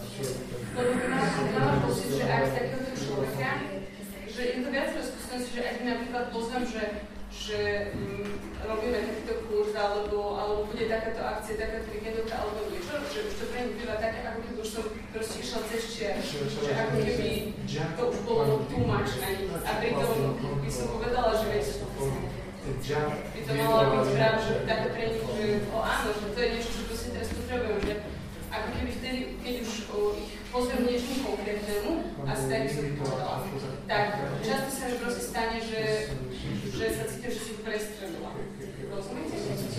Mám pocit, že ak z takéhoto človeka, že je to viacero skúsenosti, že ak napríklad poznám, že robíme takýto kurz, alebo bude takáto akcia, takáto víkendovka, alebo niečo, že už to pre mňa býva také, ako keby už som proste išla cez čiar, že ako keby to už bolo too much na nich. A pritom by som povedala, že veď by to malo byť práve, že také pre nich, že áno, že to je niečo, čo proste teraz potrebujem, že ako keby vtedy, keď už ich pozvem niečím konkrétnemu, asi tak by som povedala, tak často sa mi proste stane, že sa cítim, že si prestredila. Rozumiete?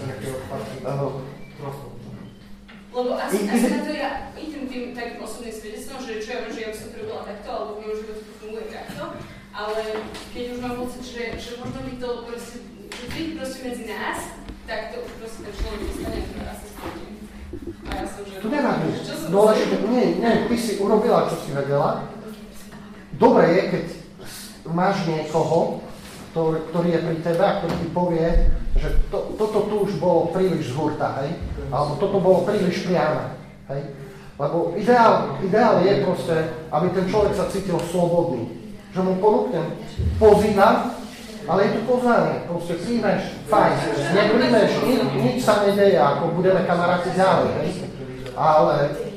Lebo asi na to ja idem tým takým osobným svedectvom, že čo ja viem, že ja by som to robila takto, alebo v mojom živote to funguje takto, ale keď už mám pocit, že možno by to proste, že byť proste medzi nás, tak to už proste ten človek dostane, že asi schodím. A ja som, že... Tu nevadí. Dôležité, nie, ty si urobila, čo si vedela. Dobre je, keď máš niekoho, ktorý je pri tebe a ktorý ti povie, že toto tu už bolo príliš z hurta, hej? Alebo toto bolo príliš priame, hej? Lebo ideál je proste, aby ten človek sa cítil slobodný. Že mu ponúknem, pozývam, ale je tu poznanie, proste príjmeš, fajn, nepríjmeš, nič sa nedeje, ako budeme kamaráti ďalej, hej? Ale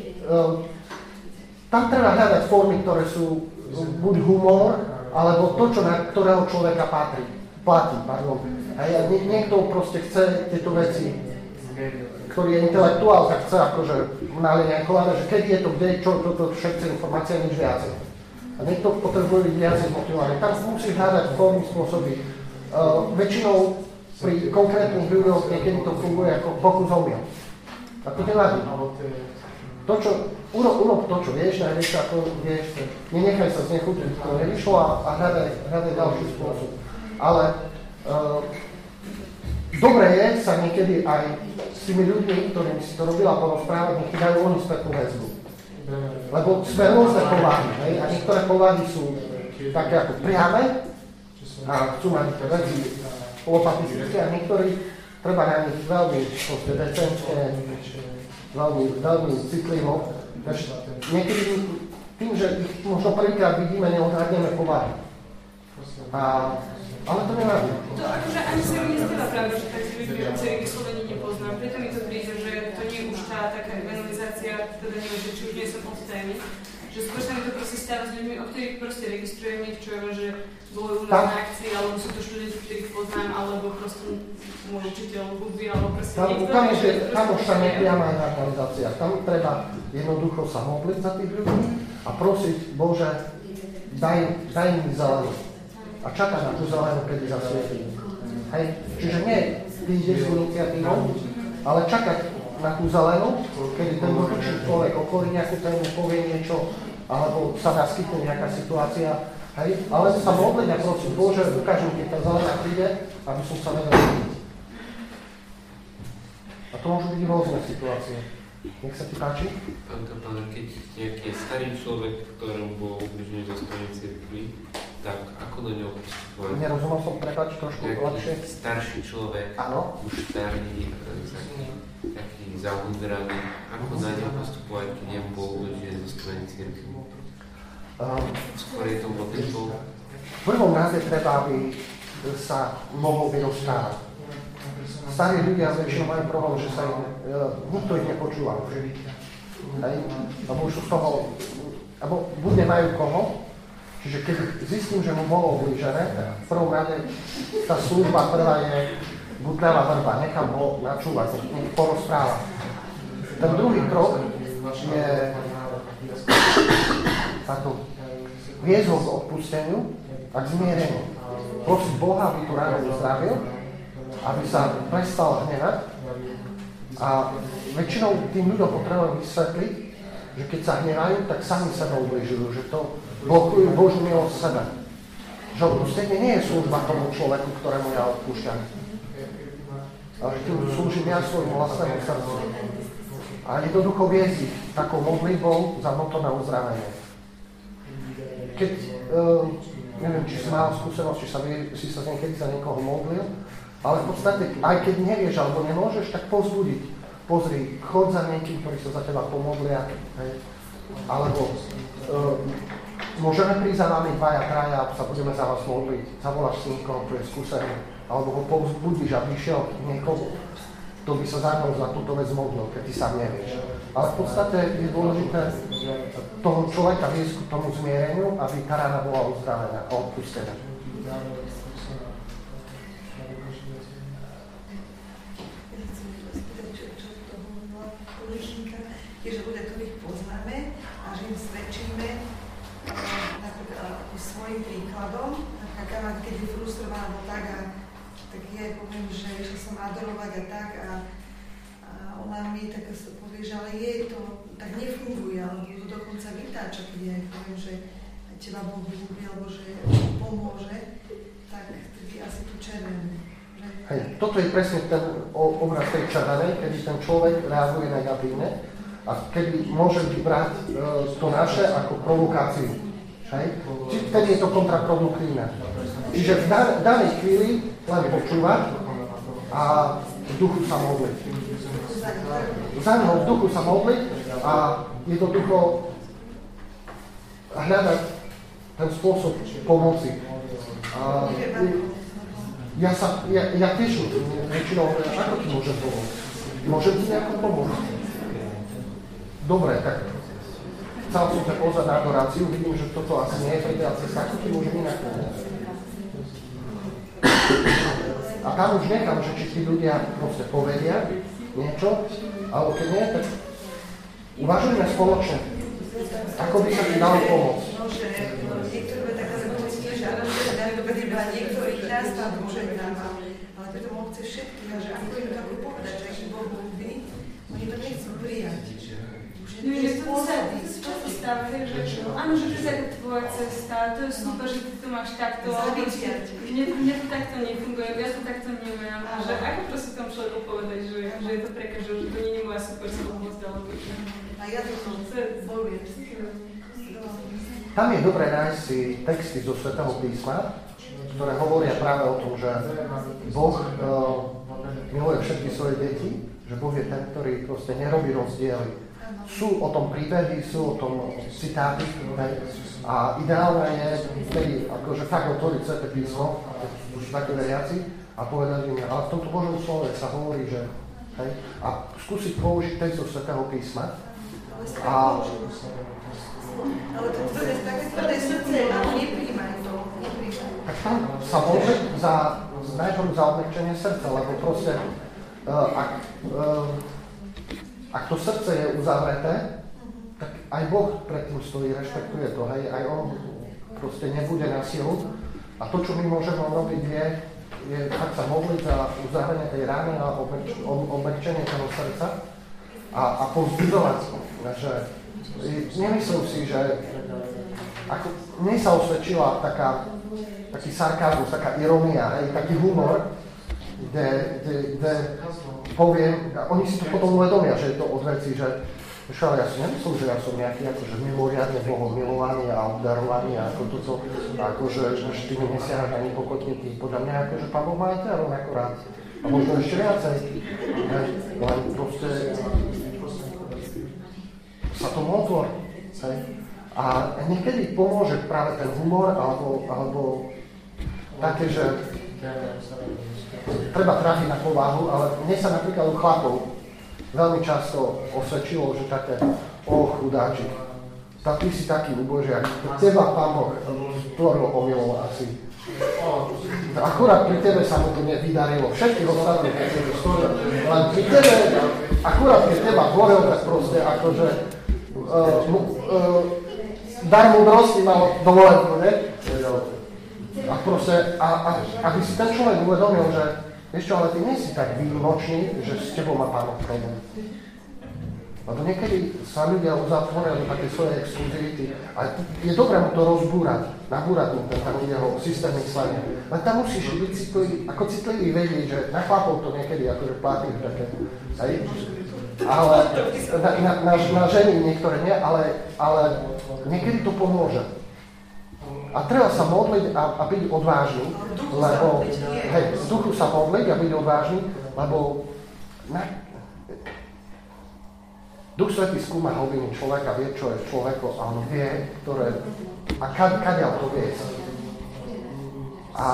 tam treba hľadať formy, ktoré sú buď humor, alebo to, čo na ktorého človeka platí. A niekto proste chce tieto veci, ktorý je intelektuál, tak chce akože nalienkovať, že keď je to kde, čo, toto všetky informácie, nič viacej. A niekto potrebuje byť viac motivovaný. Tam musíš hľadať formy, spôsoby. Väčšinou pri konkrétnych ľuďoch niekedy to funguje ako pokus omyl. A to nevadí. Urob to, čo vieš, najvieš, ako vieš, nenechaj sa znechutiť, to nevyšlo a hľadaj ďalší spôsob. Ale dobre je sa niekedy aj s tými ľuďmi, ktorým si to robila porozprávať, nech dajú oni spätnú väzbu. Lebo sme rôzne povahy, hej? A niektoré povahy sú také ako priame a chcú mať veci polopatistické a niektorí treba na nich veľmi decentne, veľmi citlivo. Niekedy tým, že ich možno prvýkrát vidíme, neodhadneme povahy. Ale to nevadí. To akože ani sa mi nestáva pravda, že tak ľudí vyslovene nepoznám. Preto mi to príde, že to nie je už tá taká evangelizácia, teda neviem, že či už nie som od témy. Že skôr sa mi to proste stáva s ľuďmi, o ktorých proste registrujem, nech čo je, že boli u nás na akcii, alebo sú to študenti, ktorých poznám, alebo proste môj učiteľ hudby, alebo proste niekto. Tam už sa nepriama evangelizácia. Tam treba jednoducho sa modliť za tých ľudí a prosiť, Bože, daj mi zelenú. A čaká na tú zelenú, kedy zasvietí. Hej? Čiže nie príde s iniciatívou, ale čakať na tú zelenú, kedy ten dotyčný človek okolí nejakú tému, povie niečo, alebo sa naskytne nejaká situácia, hej? Ale sa modliť a prosiť, Bože, ukáž mi, keď tá zelená príde, aby som sa vedel vidieť. A to môžu byť rôzne situácie. Nech sa ti páči? Pán kapelán, keď nejaký starý človek, ktorému bol ubližený zo strany cirkvi, tak ako do ňoho postupovať? Nerozumel som, prepáč, trošku lepšie. Starší človek, áno, už starý, taký zaudraný, ako na ňo postupovať, keď nemu bol ubližený zo strany cirkvi? Skôr je to modlitbou? V prvom rade treba, aby sa mohol vyrozprávať. Starí ľudia väčšinou majú problém, že sa nikto ich nepočúva už. Lebo už z toho, alebo buď nemajú koho, čiže keď zistím, že mu bolo ublížené, v prvom rade tá služba prvá je butľavá vrba, nechám ho načúvať, nech porozpráva. Ten druhý krok je viesť ho k odpusteniu a k zmiereniu. Prosiť Boha, aby tu ráno uzdravil, aby sa prestal hnevať. A väčšinou tým ľuďom potrebujú vysvetliť, že keď sa hnevajú, tak sami sebe ubližujú, že to blokujú Božiu milosť sebe. Že odpustenie nie je služba tomu človeku, ktorému ja odpúšťam. Ale že tým slúžim ja svojmu vlastnému srdcu. A jednoducho viesť ich takou modlitbou za vnútorné uzdravenie. Keď, neviem, či si mal skúsenosť, či sa niekedy za niekoho modlil, ale v podstate, aj keď nevieš alebo nemôžeš, tak povzbudiť. Pozri, chod za niekým, ktorí sa za teba pomodlia. Hej. Alebo môžeme prísť za nami dvaja, traja a sa budeme za vás modliť. Zavoláš si niekoho, kto je skúsený. Alebo ho povzbudíš, aby išiel k niekomu, kto by sa za túto vec modlil, keď ty sám nevieš. Ale v podstate je dôležité toho človeka viesť k tomu zmiereniu, aby tá rána bola uzdravená a odpustená. Že ľudia, ktorých poznáme a že im svedčíme napríklad svojím príkladom. Napríklad, keď je frustrovaná alebo tak ja poviem, že išla som adorovať a tak a ona mi tak povie, že ale to tak nefunguje, alebo to dokonca vytáča, keď ja poviem, že teba Boh ľúbi, alebo že pomôže, tak tedy asi tu červenú. Hej, toto je presne ten obraz tej červenej, kedy ten človek reaguje negatívne. A kedy môže brať to naše ako provokáciu. Vtedy je to kontraproduktívne. Čiže v danej chvíli len počúvať a v duchu sa modliť. Za mnou v duchu sa modliť a jednoducho hľadať ten spôsob pomoci. Ja tiež väčšinou, ako ti môžem pomôcť? Môžem ti nejako pomôcť? Dobre, tak chcel som sa pozrieť na adoráciu, vidím, že toto asi nie je predia cesta, ako ti môžem inak pomôcť. A tam už nechám, že či tí ľudia proste povedia niečo, alebo keď nie, tak uvažujeme spoločne, ako by sa ti dalo pomôcť. No, že niektoré také zakomunictví, že áno, že dáme do iba niektorých nás tam Bože dáva, ale preto on chce všetkých, a že ako im to ako povedať, že aký Boh ľúbi, oni to nechcú prijať. No je to často stáva, že áno, že to je tvoja cesta, to je super, že ty to máš takto, mne to takto nefunguje, ja to takto nemám. A že ako proste tomu človeku povedať, že je to pre každého, že to nie je moja super schopnosť, alebo a ja to bojujem. Tam je dobré nájsť si texty zo Svätého písma, ktoré hovoria práve o tom, že Boh miluje všetky svoje deti, že Boh je ten, ktorý proste nerobí rozdiely. Sú o tom príbehy, sú o tom citáty, a ideálne je vtedy akože fakt otvoriť Sväté písmo, keď sú také veriaci, a povedať im, ale v tomto Božom slove sa hovorí, že hej, a skúsiť použiť text zo Svätého písma. Ale to je také tvrdé srdce, ale nepríjmajú to. Tak tam sa môže najprv za odmekčenie srdca, lebo proste ak to srdce je uzavreté, tak aj Boh pred tým stojí, rešpektuje to, hej, aj on proste nebude na silu. A to, čo my môžeme robiť, je tak sa modliť za uzdravenie tej rány a obmekčenie toho srdca a povzbudzovať, že nemyslím si, že ako mne sa osvedčila taký sarkazmus, taká irónia, taký humor, kde poviem, a oni si to potom uvedomia, že je to od veci, že ale ja si nemyslím, že ja som nejaký akože mimoriadne Bohom milovaný a obdarovaný a ako toto, akože ty mi nesiahaš ani pokotníky. Podľa mňa akože Pán Boh má aj ťa rovnako rád. A možno ešte viacej. Len proste sa tomu otvor. A niekedy pomôže práve ten humor alebo také, že treba trafiť na povahu, ale mne sa napríklad u chlapov veľmi často osvedčilo, že také, chudáčik, ty si taký ubožiak, teba Pán Boh stvoril omylom asi. Akurát pri tebe sa mu to nevydarilo, všetkých ostatných tebe stvoril, len pri tebe, akurát keď teba tvoril, tak proste akože dar múdrosti mal dovolenú, ne? A proste, aby si ten človek uvedomil, že vieš čo, ale ty nie si tak výnimočný, že s tebou má Pán problém. Lebo niekedy sa ľudia uzatvoria do také svoje exkluzivity a je dobré mu to rozbúrať, nabúrať mu ten jeho systém myslenia. Len tam musíš byť citlivý vedieť, že na chlapov to niekedy akože platí také, ale na ženy niektoré nie, ale niekedy to pomôže. A treba sa modliť a byť odvážny, lebo v duchu sa modliť a byť odvážny, lebo Duch Svätý skúma hlbiny človeka, vie, čo je v človeku a on vie, kadiaľ to vie. A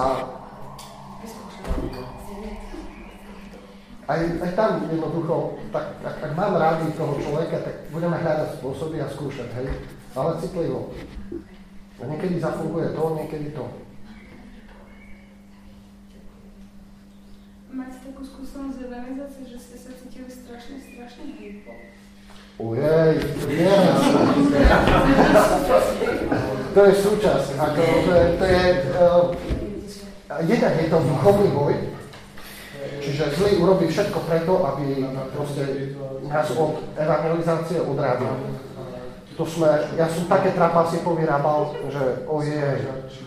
aj tam jednoducho, tak ak mám rádi toho človeka, tak budeme hľadať spôsoby a skúšať, hej? Ale citlivo. A niekedy zafunguje to, niekedy to. Máte takú skúsenosť z evangelizácie, že ste sa cítili strašne hlúpo? Ujej, to je súčasť. To je jednak je to duchovný boj, čiže zlý urobí všetko preto, aby proste nás od evangelizácie odrádil. Ja som také trapasy povyrábal, že ojej.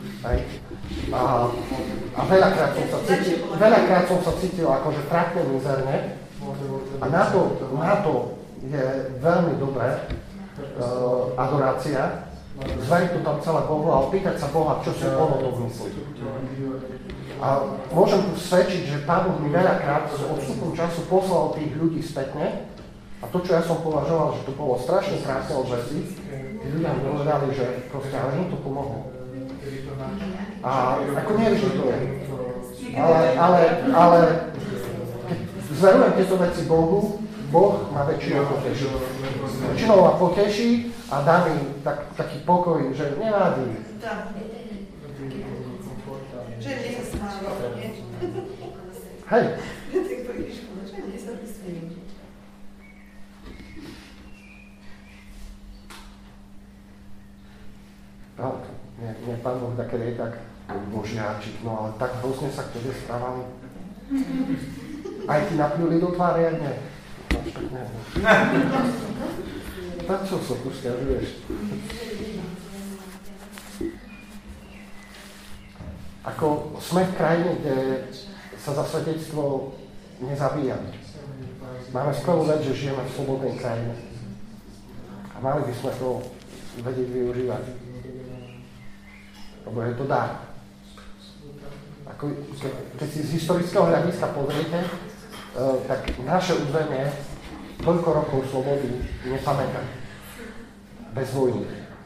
A veľakrát som sa cítil akože trápne mizerne a na to je veľmi dobré adorácia, zveriť to tam celé Bohu a opýtať sa Boha, čo si ono to myslí. A môžem tu svedčiť, že Pán Boh mi veľakrát s odstupom času poslal tých ľudí spätne a to, čo ja som považoval, že to bolo strašne krásne od veci, tí ľudia mi povedali, že proste ale im to pomohlo. A ako nevždy to je. Ale keď zverujem tieto veci Bohu, Boh ma väčšinou poteší. Väčšinou ma poteší a dá mi taký pokoj, že nevádí. Že nie sa smáva, nie? Hej. Že nie sa vysmieť. No, nie Pán Boh takedy je tak božiačik, no ale tak hrozne sa k tebe správali. Aj ti napľuli do tváre, aj nie. Tak čo sa tu stiažuješ? Ako sme v krajine, kde sa za svedectvo nezabíja. Máme skvelú vec, že žijeme v slobodnej krajine. A mali by sme to vedieť využívať. Lebo je to dar. Keď si z historického hľadiska pozriete, tak naše územie toľko rokov slobody nepamätá. Bez vojny.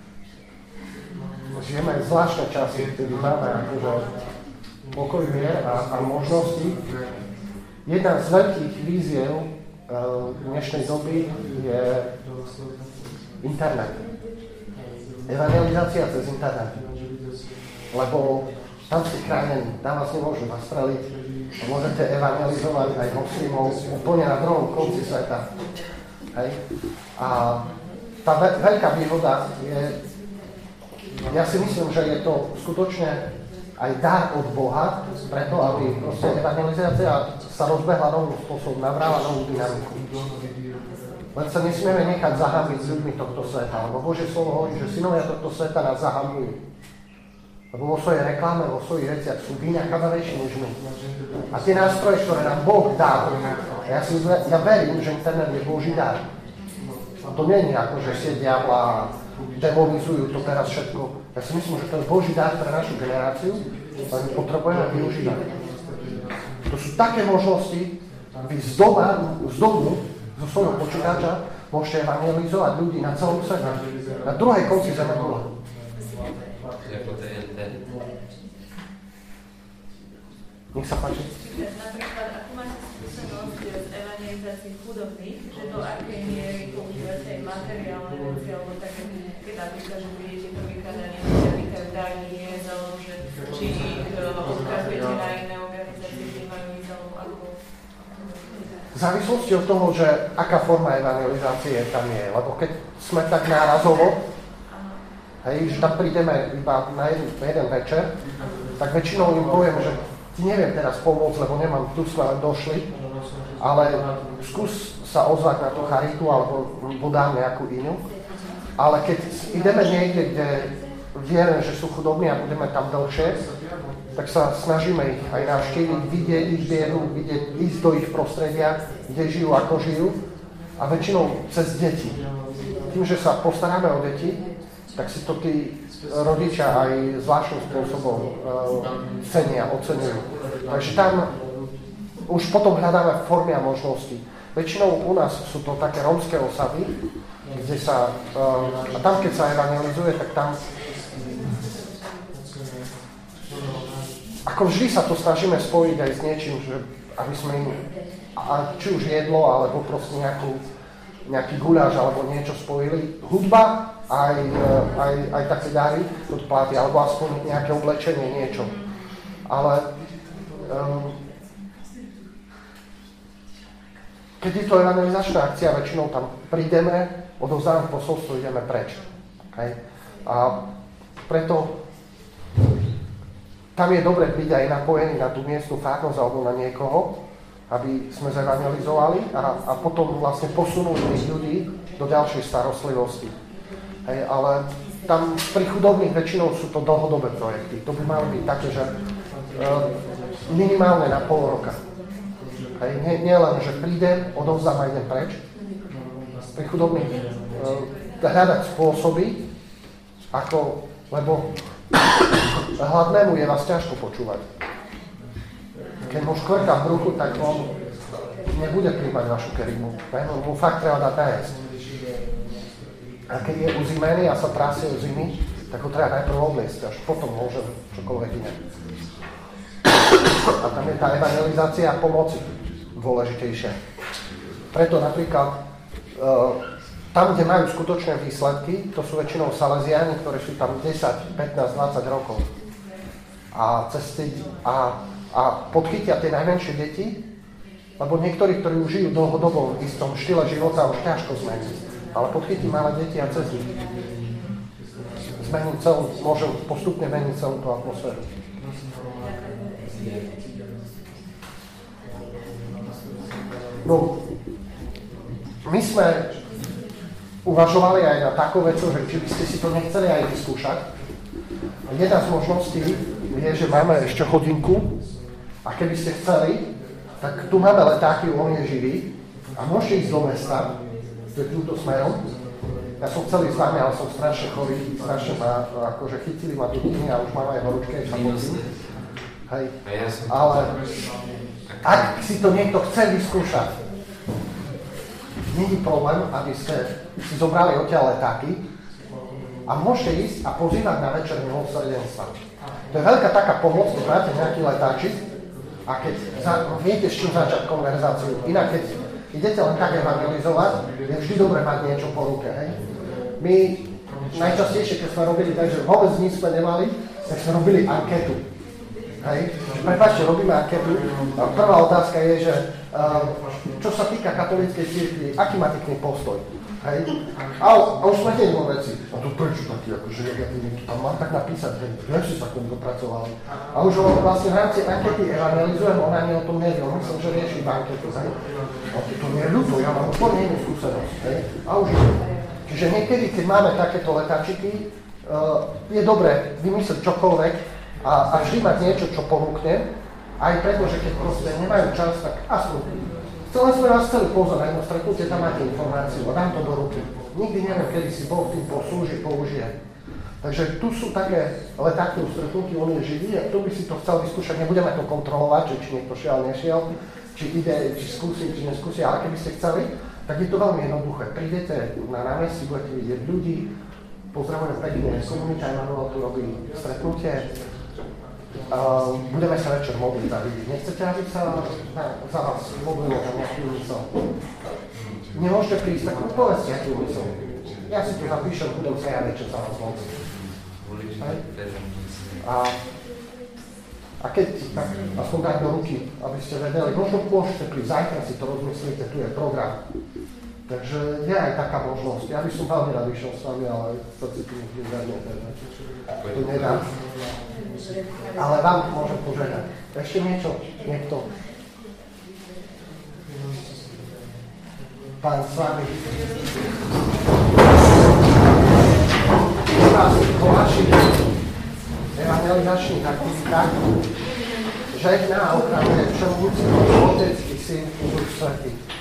Žijeme zvláštne časy, kedy máme akože pokoj, mier a možnosti. Jedna z veľkých víziev dnešnej doby je internet. Evangelizácia cez internet. Lebo tam ste chránení, tam vás nemôžu nastreliť. Môžete evangelizovať aj moslimov úplne na druhom konci sveta. Hej? A tá veľká výhoda je ja si myslím, že je to skutočne aj dar od Boha, preto aby proste evangelizácia sa rozbehla novým spôsobom, nabrala novú dynamiku. Len sa nesmieme nechať zahambiť ľuďmi tohto sveta, lebo Božie slovo hovorí, že synovia tohto sveta nás zahambujú. Lebo vo svojej reklame, vo svojich veciach sú vynachávanejší než my. A tie nástroje, ktoré nám Boh dal, ja verím, že internet je Boží dar. A to nie je ako, že sie diabla a demonizujú to teraz všetko. Ja si myslím, že to je Boží dar pre našu generáciu, ale my potrebujeme využívať. To sú také možnosti, vy z domu, zo svojho počítača, môžete evangelizovať ľudí na celom svete. Na druhej konci zemegule. Nech sa páči. Napríklad, ako máte skúsenosť z evangelizácií chudobných, že do akej miery používate aj materiálne veci, alebo také, keď napríklad, že budete to vykladať, nevzťavíte daní, že či ich odkazujete na iné organizácie, kde majú výzalom, ako... V závislosti od toho, že aká forma evangelizácie tam je, lebo keď sme tak nárazovo, hej, že tam prídeme iba na jeden večer, tak väčšinou im poviem, že ti neviem teraz pomôcť, lebo nemám, tu sme len došli, ale skús sa ozvať na tú charitu alebo podám nejakú inú. Ale keď ideme niekde, kde vieme, že sú chudobní a budeme tam dlhšie, tak sa snažíme ich aj navštíviť, vidieť ich biedu, ísť do ich prostredia, kde žijú, ako žijú, a väčšinou cez deti. Tým, že sa postaráme o deti, tak si to tí rodičia aj zvláštnym spôsobom cenia, oceňujú. Takže tam už potom hľadáme formy a možnosti. Väčšinou u nás sú to také rómske osady, kde sa, a tam keď sa evangelizuje, tak tam ako vždy sa to snažíme spojiť aj s niečím, že aby sme im, či už jedlo, alebo proste nejaký guľáš alebo niečo spojili. Hudba, aj také dary, to platí, alebo aspoň nejaké oblečenie, niečo. Ale keď je to evangelizačná akcia, väčšinou tam prídeme, odovzdáme posolstvo, ideme preč. Okay? A preto tam je dobre byť aj napojený na tú miestnu farnosť alebo na niekoho, aby sme zevangelizovali a potom vlastne posunuli tých ľudí do ďalšej starostlivosti. Hej, ale tam pri chudobných väčšinou sú to dlhodobé projekty. To by mali byť také, že minimálne na pol roka. Hej, nie len, že prídem, odovzdám a idem preč. Pri chudobných hľadať spôsoby, lebo hladnému je vás ťažko počúvať. Keď mu škvrká v bruchu, tak on nebude príjmať vašu kerimu. Mu fakt treba dať najesť. A keď je uzimený a sa trasie o zimy, tak ho treba najprv obliecť, až potom môže čokoľvek iné. A tam je tá evangelizácia a pomoci dôležitejšia. Preto napríklad tam, kde majú skutočné výsledky, to sú väčšinou Salesiáni, ktorí sú tam 10, 15, 20 rokov. A podchytia tie najmenšie deti, lebo niektorí, ktorí už žijú dlhodobo v istom štýle života, už ťažko zmeniť. Ale podchytí malé deti a cez nich môžu postupne meniť celú tú atmosféru. No, my sme uvažovali aj na takú vec, že či by ste si to nechceli aj vyskúšať. Jedna z možností je, že máme ešte hodinku a keby ste chceli, tak tu máme letáky, on je živý a môžete ísť do mesta, to je týmto smerom. Ja som chcel ísť s vami, ale som strašne chorý, strašne ma, akože chytili ma dutiny a už mám aj horúčke, sa potím. Hej, ale ak si to niekto chce vyskúšať, nie je problém, aby ste si zobrali odtiaľ letáky a môžete ísť a pozývať na večer milosrdenstva. To je veľká taká pomoc, keď máte nejaký letáčik a keď viete, s čím začať konverzáciu. Inak, keď idete len tak evangelizovať, je vždy dobre mať niečo po ruke. Hej? My najčastejšie, keď sme robili tak, že vôbec nič sme nemali, tak sme robili anketu. Hej? Prepáčte, robíme anketu. Prvá otázka je, že čo sa týka katolíckej cirkvi, aký máte k nej postoj? Hej? A už sme jedno veci. A to prečo taký, akože negatívny, to tam mám tak napísať, hej, kde si sa k tomu dopracovali. A už ho vlastne v rámci ankety evangelizujem, on ani o tom nevie, on myslím, že rieši banketu, hej. A to nie je ľudvo, ja mám úplne inú skúsenosť, hej. A už čiže niekedy, keď máme takéto letáčiky, je dobré vymyslieť čokoľvek a vždy mať niečo, čo ponúkne, aj preto, že keď proste nemajú čas, tak aspoň. Celé sme vás chceli pozor na jedno stretnutie, tam máte informáciu a dám to do ruky. Nikdy neviem, kedy si Boh tým použije. Takže tu sú také letáky v stretnutí, on je živý a kto by si to chcel vyskúšať, nebudeme to kontrolovať, že či niekto šiel, nešiel, či ide, či skúsi, či neskúsi, ale keby ste chceli, tak je to veľmi jednoduché. Prídete na námestí, budete vidieť ľudí, pozdravujem pekne, komunita Emanuel tu robí stretnutie, budeme sa večer modliť a vidieť. Nechcete, aby sa za vás modlilo tam nejaký úmysel? Nemôžete prísť, tak povedzte aký úmysel. Ja si tu napíšem, budem sa ja večer za vás modliť. A keď, tak aspoň dať do ruky, aby ste vedeli, možno môžete prísť, zajtra si to rozmyslíte, tu je program. Takže je aj taká možnosť. Ja by som veľmi rád išiel s vami, ale to si tu nezvednete, že to nedám. Ale vám môžem požiadať. Ešte niečo? Niekto? Pán s vami. U nás po vašich evangelizačných aktivitách žehná a ochraňuje všemohúci Otec i Syn i Duch Svätý.